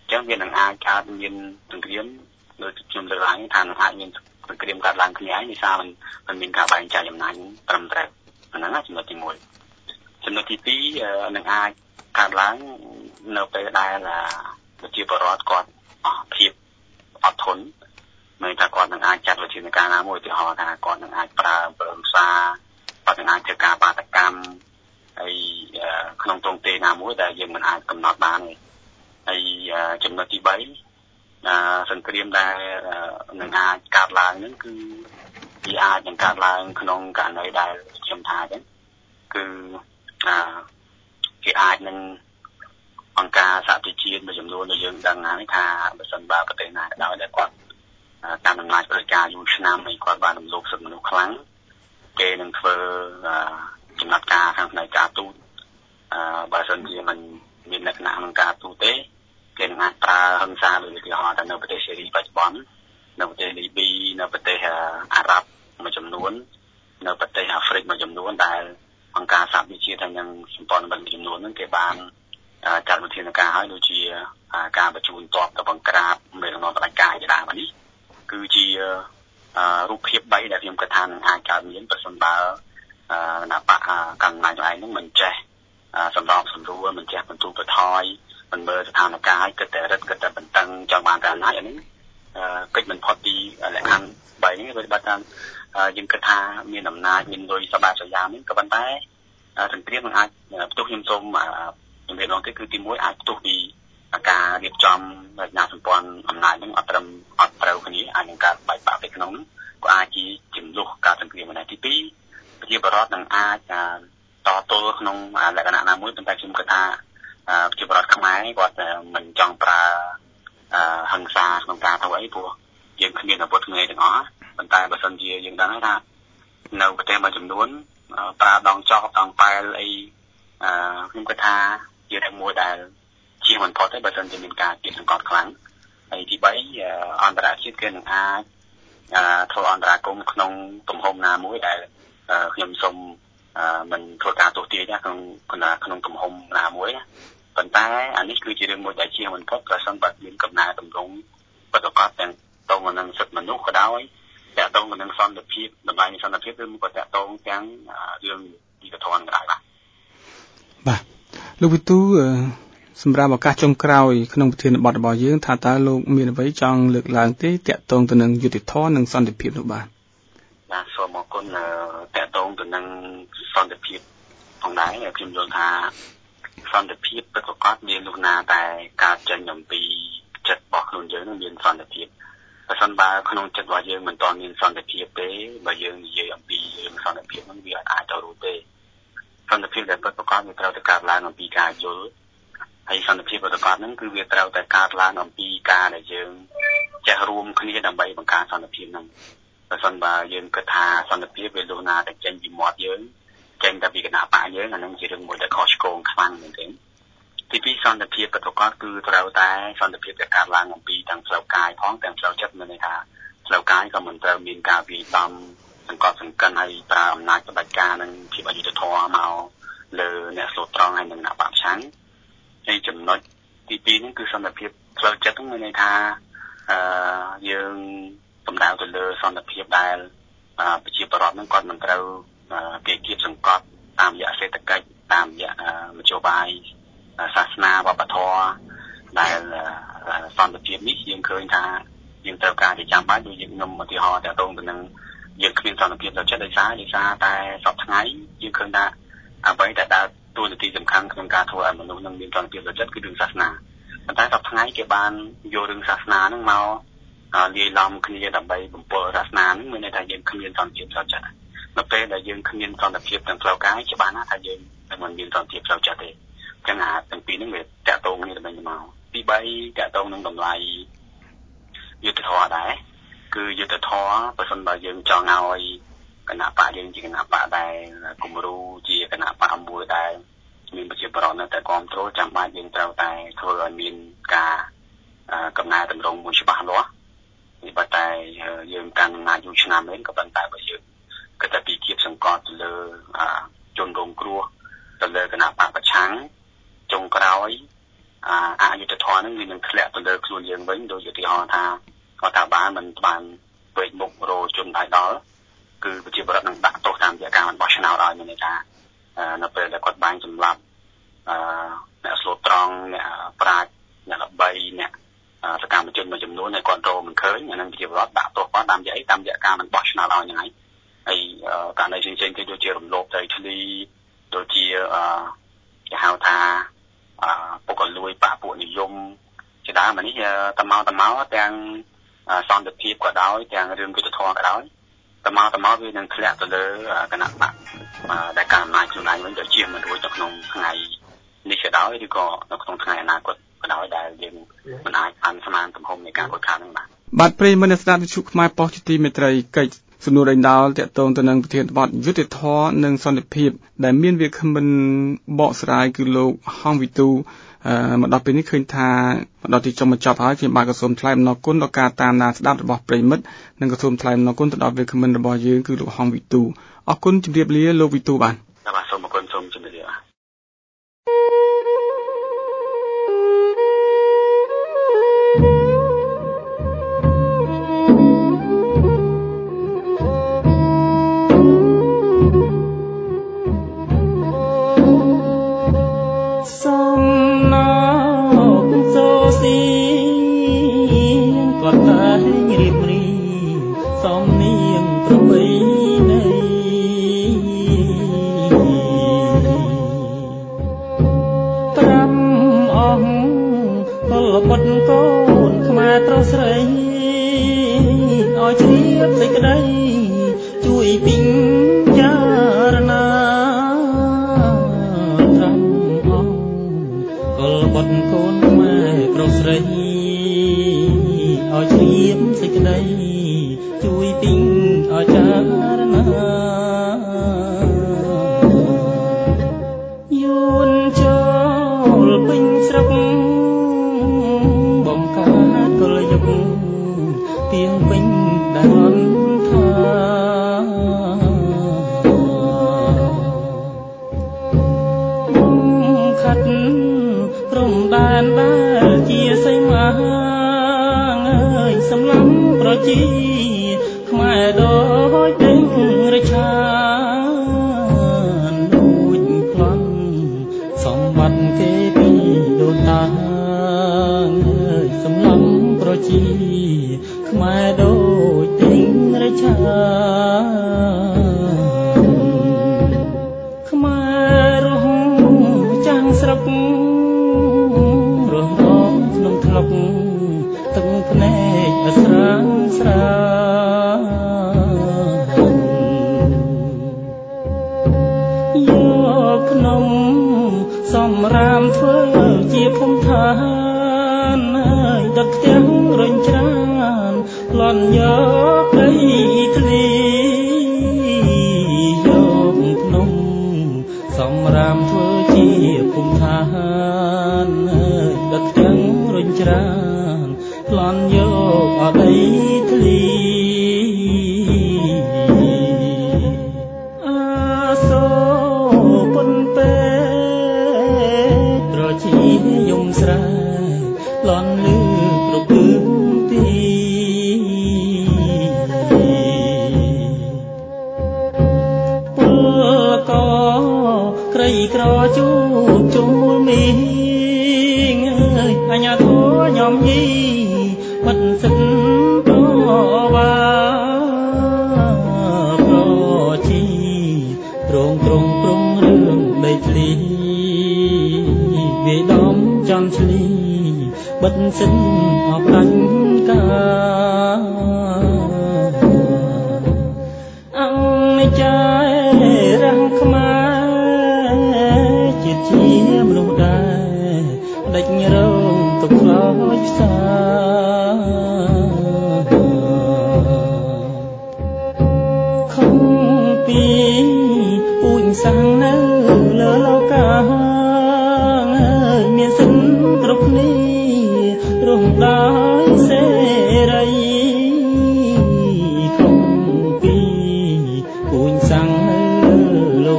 ចឹងវានឹងអាចកើតមានសង្គ្រាមដូចខ្ញុំលើកឡើងថានឹងអាចមានសង្គ្រាមកើតឡើងគ្នាឯងដោយសារมันมันមានការបែងចែកអំណាចត្រឹមត្រូវអាហ្នឹងចំណុចទីមួយចំណុចទីពីរនឹងអាចកើតឡើងនៅពេលដែលប្រជាពលរដ្ឋគាត់អស់ភាពអត់ធន់មិនថាគាត់នឹងអាចចាត់វិធានការណាមួយឧទាហរណ៍ថាគាត់នឹងអាចប្រើអំពើហិង្សាគាត់នឹងអាចធ្វើការបាតកម្មហើយក្នុងទ្រង់ទ្រាយណាមួយដែលយើងមិនអាចកំណត់បានទេហើយចំណុចទីបីសង្គ្រាមដែលនឹងអាចកើតឡើងហ្នឹងគឺវាអាចនឹងកើតឡើងក្នុងករណីដែលខ្ញុំថាអញ្ចឹងគឺគេអាចនឹងអង្គការសហប្រជាជាតិមួយចំនួនដែលយើងដឹងហើយថាបើសិនបើប្រទេសណាក៏ដោយដែលគាត់តាមអំណាចប្រជាការយូរឆ្នាំហើយគាត់បានរំលោភសិទ្ធិមនុស្សខ្លាំងគេនឹងធ្វើចំណាត់ការខាងផ្នែកការទូតបើសិនជាมันមានលក្ខណៈក្នុងការទូតទេគេនឹងអាចប្រើហិង្សាដូចឧទាហរណ៍ថានៅប្រទេសសេរីបច្ចុប្បន្ននៅប្រទេសលីប៊ីនៅប្រទេសអារ៉ាប់មួយចំនួននៅប្រទេសអាហ្វ្រិកមួយចំនួនដែលអង្គការសហប្រជាជាតិហើយនិងសម្ព័ន្ធមិត្តមួយចំនួនហ្នឹងគេបានចាត់វិធានការឲ្យដូចជាការបញ្ជូនទ័ពទៅបង្ក្រាបមេដឹកនាំផ្ដាច់ការជាដើមនេះគឺជារូបភាពបីដែលខ្ញុំគិតថានឹងអាចកើតមានប្រសិនបើគណៈបកកណ្ដាលឯងហ្នឹងមិនចេះសម្របសម្រួលមិនចេះបន្ទូបន្ថយមិនមើលស្ថានភាពគិតតែរឹតគិតតែបន្តឹងចង់បានតែអំណាចអានេះកិច្ចមិនផុតពីលក្ខខណ្ឌបីនេះវាបើថាយើងគិតថាមានអំណាចមានលុយសបាសយ៉ានេះក៏ប៉ុន្តែសង្គ្រាមនឹងអាចផ្ទុះខ្ញុំសូមជំរាបដល់គេគឺទីមួយអាចផ្ទុះពីការរៀបចំរចនាសម្ព័ន្ធអំណាចនឹងអត់ត្រឹមអត់ត្រូវគ្នាអាចនឹងកើតបែកបាក់ទៅក្នុងនោះក៏អាចជាចំនួនការសង្គ្រាមដែរទីពីរប្រជាពលរដ្ឋនឹងអាចតទល់ក្នុងលក្ខណៈណាមួយប៉ុន្តែខ្ញុំគិតថាប្រជាពលរដ្ឋខ្មែរគាត់មិនចង់ប្រើហិង្សាក្នុងការធ្វើអីព្រោះយើងគ្មានអាវុធងាយទាំងអស់ប៉ុន្តែបើសិនជាយើងដឹងថានៅប្រទេសមួយចំនួនប្រើដងចោះដងប៉ែលអីខ្ញុំគិតថាជារឿងមួយដែលជាមិនផុតទេបើសិនជាមានការគៀបសង្កត់ខ្លាំងហើយទីបីអន្តរជាតិគេនឹងអាចធ្វើអន្តរាគមន៍ក្នុងទំហំណាមួយដែលខ្ញុំសូមមិនធ្វើការទស្សទាយណាក្នុងក្នុងទំហំណាមួយណាប៉ុន្តែអានេះគឺជារឿងមួយដែលជាមិនផុតប្រសិនបើមានកំណែតម្រង់បដកតទាំងតងនឹងសិទ្ធិមនុស្សក៏ដោយតែតងនឹងសន្តិភាពតម្លៃនៃសន្តិភាពឬមួយក៏តកតងទាំងរឿងទីកធនក៏ដោយបាទបាទលោកវិទូសម្រាប់ឱកាសចុងក្រោយក្នុងប្រធានបទរបស់យើងថាតើលោកមានអ្វីចង់លើកឡើងទេតកតងទៅនឹងយុត្តិធម៌និងសន្តិភាពនោះបាទបាទសូមអរគុណតកតងទៅនឹងសន្តិភាពផងដែរខ្ញុំយល់ថាសន្តិភាពពិតប្រាកដមានលក្ខណៈតែការចេញអំពីចិត្តរបស់ខ្លួនយើងនឹងមានសន្តិភាពបើសិនបើក្នុងចិត្តរបស់យើងមិនទាន់មានសន្តិភាពទេបើយើងនិយាយអំពីរឿងសន្តិភាពនោះវាអាចទៅរួចទេសន្តិភាពដែលពិតប្រាកដវាត្រូវតែកើតឡើងអំពីការយល់ហើយសន្តិភាពពិតប្រាកដហ្នឹងគឺវាត្រូវតែកើតឡើងអំពីការដែលយើងចេះរួមគ្នាដើម្បីបង្កើតសន្តិភាពហ្នឹងបើសិនបើយើងគិតថាសន្តិភាពវាលុះណាតែចេញពីមាត់យើងចេញតែពីគណៈបកយើងអានឹងជារឿងមួយដែលខុសឆ្គងខ្លាំងមែនទេទីពីរសន្តិភាពពិតប្រាកដគឺត្រូវតែសន្តិភាពដែលកើតឡើងអំពីទាំងផ្លូវកាយផងទាំងផ្លូវចិត្តមានន័យថាផ្លូវកាយក៏មិនត្រូវមានការវាយដំសង្កត់សង្កិនហើយប្រើអំណាចបដិការនិងភាពអយុត្តិធម៌មកលើអ្នកស្លូតត្រង់ហើយនិងអ្នកបកប្រឆាំងហើយចំណុចទីពីរនេះគឺសន្តិភាពផ្លូវចិត្តហ្នឹងមានន័យថាអឺយើងសំដៅទៅលើសន្តិភាពដែលប្រជាពលរដ្ឋហ្នឹងគាត់មិនត្រូវគេគៀបសង្កត់តាមរយៈសេដ្ឋកិច្ចតាមរយៈនយោបាយសាសនាវប្បធម៌ដែលសន្តិភាពនេះយើងឃើញថាយើងត្រូវការជាចាំបាច់ដូចយើងខ្ញុំឧទាហរណ៍តទៅទៅនឹងយើងគ្មានសន្តិភាពផ្លូវចិត្តដោយសារដោយសារតែសពថ្ងៃយើងឃើញថាអ្វីដែលដើរតួនាទីសំខាន់ក្នុងការធ្វើឲ្យមនុស្សនឹងមានសន្តិភាពផ្លូវចិត្តគឺរឿងសាសនាប៉ុន្តែសពថ្ងៃគេបានយករឿងសាសនាហ្នឹងមកលាយឡំគ្នាដើម្បីបំពុលសាសនាហ្នឹងមានន័យថាយើងគ្មានសន្តិភាពផ្លូវចិត្តនៅពេលដែលយើងគ្មានសន្តិភាពទាំងផ្លូវកាយច្បាស់ណាស់ថាយើងមិនមានសន្តិភាពផ្លូវចិត្តទេចឹងអាទាំងពីរហ្នឹងវាតាក់ទងគ្នាទៅវិញទៅមកទីបីតាក់ទងនឹងតម្លៃយុត្តិធម៌ដែរគឺយុត្តិធម៌បើសិនបើយើងចង់ឲ្យគណៈបកយើងជាគណៈបកដែលគំរូជាគណៈបកមួយដែលមានប្រជាពលរដ្ឋនៅតែគ្រប់គ្រងចាំបាច់យើងត្រូវតែធ្វើឲ្យមានការកំណែតម្រង់មួយច្បាស់លាស់នេះបើតែយើងកាន់អំណាចយូរឆ្នាំនេះក៏ប៉ុន្តែបើយើងគិតតែពីគៀបសង្កត់ទៅលើជនរងគ្រោះទៅលើគណៈបកប្រឆាំងចុងក្រោយអយុធម៌ហ្នឹងវានឹងធ្លាក់ទៅលើខ្លួនយើងវិញដោយឧទាហរណ៍ថាគាត់ថាបានមិនបានពេកមុខរោជនដៃដល់គឺប្រជាពលរដ្ឋនឹងដាក់ទោសតាមរយៈការមិនបោះឆ្នោតឲ្យមានន័យថានៅពេលដែលគាត់បានសម្លាប់អឺអ្នកស្លូតត្រង់អ្នកប្រាជ្ញអ្នកល្បីអ្នកសកម្មជនមួយចំនួនដែលគាត់រកមិនឃើញអានឹងប្រជាពលរដ្ឋដាក់ទោសគាត់តាមរយៈអីតាមរយៈការមិនបោះឆ្នោតឲ្យហ្នឹងហើយហើយករណីផ្សេងៗគឺដូចជារំលោភដីធ្លីដូចជាអឺគេហៅថាអឺពុករលួយបាក់ពួកនិយមជាដើមនេះតមកតមកទាំងសន្តិភាពក៏ដោយទាំងរឿងយុត្តិធម៌ក៏ដោយតមកតមកវានឹងធ្លាក់ទៅលើគណៈបកដែលកាន់អំណាចខ្លួនឯងវិញដូចជាមិនរួចនៅក្នុងថ្ងៃនេះក៏ដោយឬក៏នៅក្នុងថ្ងៃអនាគតក៏ដោយដែលយើងមិនអាចអានស្មានទំហំនៃការកត់ក្ដៅនឹងបានបាទប្រិយមិត្តអ្នកស្ដាប់វិទ្យុខ្មែរប៉ុស្តិ៍ជាទីមេត្រីកិច្ចសំណួរដេញដោលតាក់ទងទៅនឹងប្រធានបទយុត្តិធម៌និងសន្តិភាពដែលមានវាគ្មិនបកស្រាយគឺលោកហងវិទូមកដល់ពេលនេះឃើញថាមកដល់ទីចុងបញ្ចប់ហើយខ្ញុំបាទក៏សូមថ្លែងអំណរគុណដល់ការតាមដានស្ដាប់របស់ប្រិយមិត្តនិងក៏សូមថ្លែងអំណរគុណទៅដល់វាគ្មិនរបស់យើងគឺលោកហងវិទូអរគុណជម្រាបលាលោកវិទូបាទបាទសូមអរគុណសូមជម្រាបលា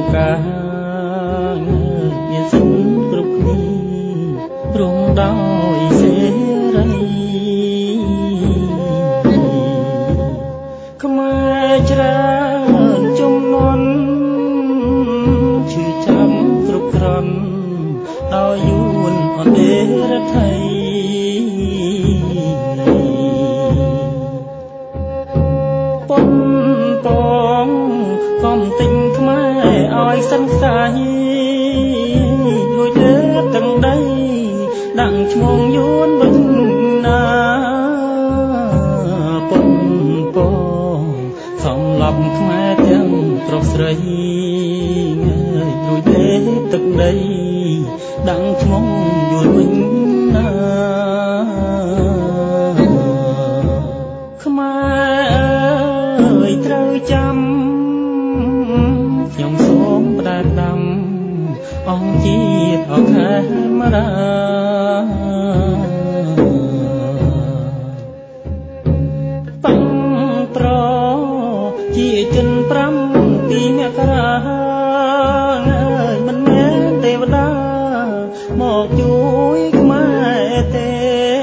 ដោយសេរីខ្មែរច្រើនជំនន់ឈឺចាំគ្រប់គ្រាន់ដោយយួនអន្តេរដ្ឋ័យប៉ុនពងកំទិញខ្មែរឲ្យសិនខ្សែរួចលើកទាំងដីដាក់ឈ្មោះយួនវិញណាប៉ុនពងសំឡាប់ខ្មែរទាំងប្រុសស្រីរួចលើកទឹកដីដាក់ឈ្មោះយួនវិញណាខ្មែរអើយត្រូវចាំខ្ញុំសូមផ្ដែដាំអង្គជាតិអខេមរាបាំងប្រជាជនប្រាំពីមករាអើយមិនមែនទេវតាមកជួយខ្មែរទេ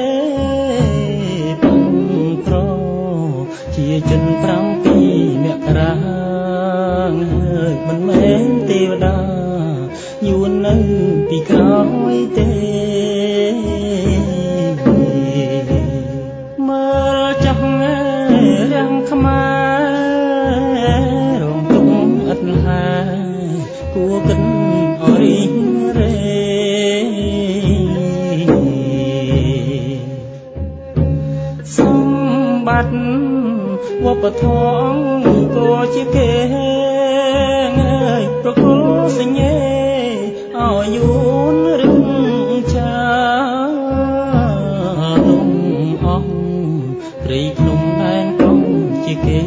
បាំងប្រជាជនប្រាំពីមករាអើយមិនមែនទេវតាយួននៅពីក្រោយទេមើលចង់រាំងខ្មែររងទុំឥតហាគួរគិនអរិញរេសម្បត្តិវប្បធម៌ក៏ជាគេអើយប្រគល់សញ្ញេឲ្យយួនរឹងចានំអស់ព្រៃភ្នំដែនកងជាគេ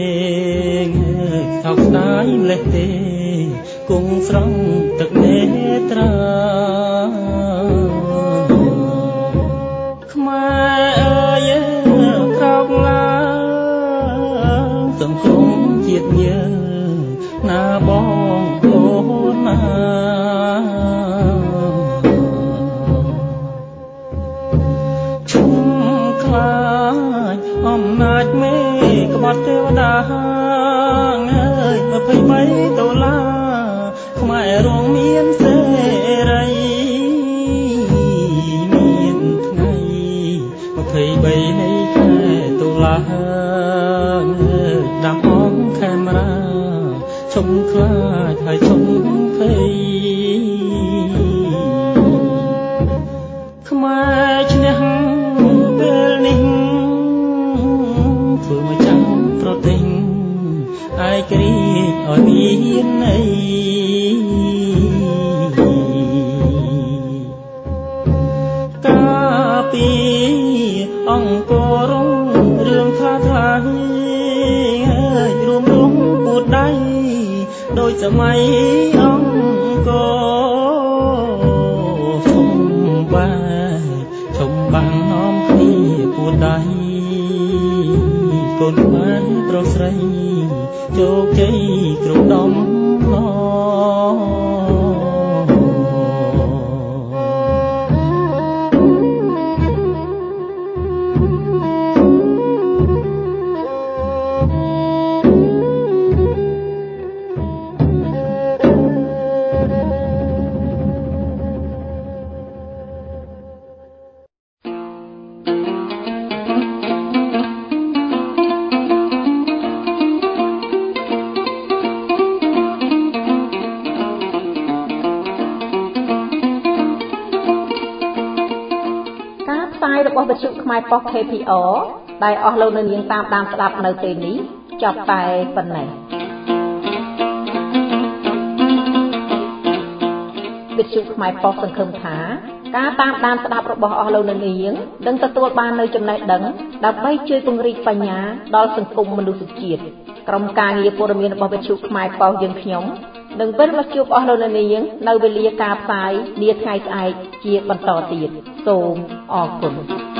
ថោកស្ដាយម្លេះទេគង់ស្រង់ទឹកនេត្រាខ្មែរអើយក្រោកឡើងសង្គ្រោះជាតិយើងណាបងអូនណាឈុំខ្លាចអំណាចមេក្បត់ទេវតាអើយម្ភៃបីដុល្លារខ្មែររងមានសេរីមានថ្ងៃម្ភៃបីនៃខែតុលាដាំអងខេមរាឈុំខ្លាចហើយឈុំភ័យខ្មែរឈ្នះពេលនេះធ្វើមកចាំប្រទិញឯករាជ្យឲ្យមានន័យកាពីអង្គរងរឿងថាថាហើយរួមរងពួតដៃដោយសម័យអង្គរឈុំបែឈុំបាំងនាំគ្នាពួតដៃកូនខ្មែរប្រុសស្រីជោគជ័យគ្រប់ដំណរបស់វិទ្យុខ្មែរប៉ុស ខេ ភី អរ ដែលអស់លោកនៅនាងតាមដានស្ដាប់នៅពេលនេះចប់តែប៉ុណ្ណេះវិទ្យុខ្មែរប៉ុសសង្ឃឹមថាការតាមដានស្ដាប់របស់អស់លោកនៅនាងនឹងទទួលបាននូវចំណេះដឹងដើម្បីជួយពង្រីកបញ្ញាដល់សង្គមមនុស្សជាតិក្រុមការងារព័ត៌មានរបស់វិទ្យុខ្មែរប៉ុសយើងខ្ញុំនឹងវិលមកជួបអស់លោកនៅនាងនៅវេលាការផ្សាយនាថ្ងៃស្អែកជាបន្តទៀតសូមអរគុណ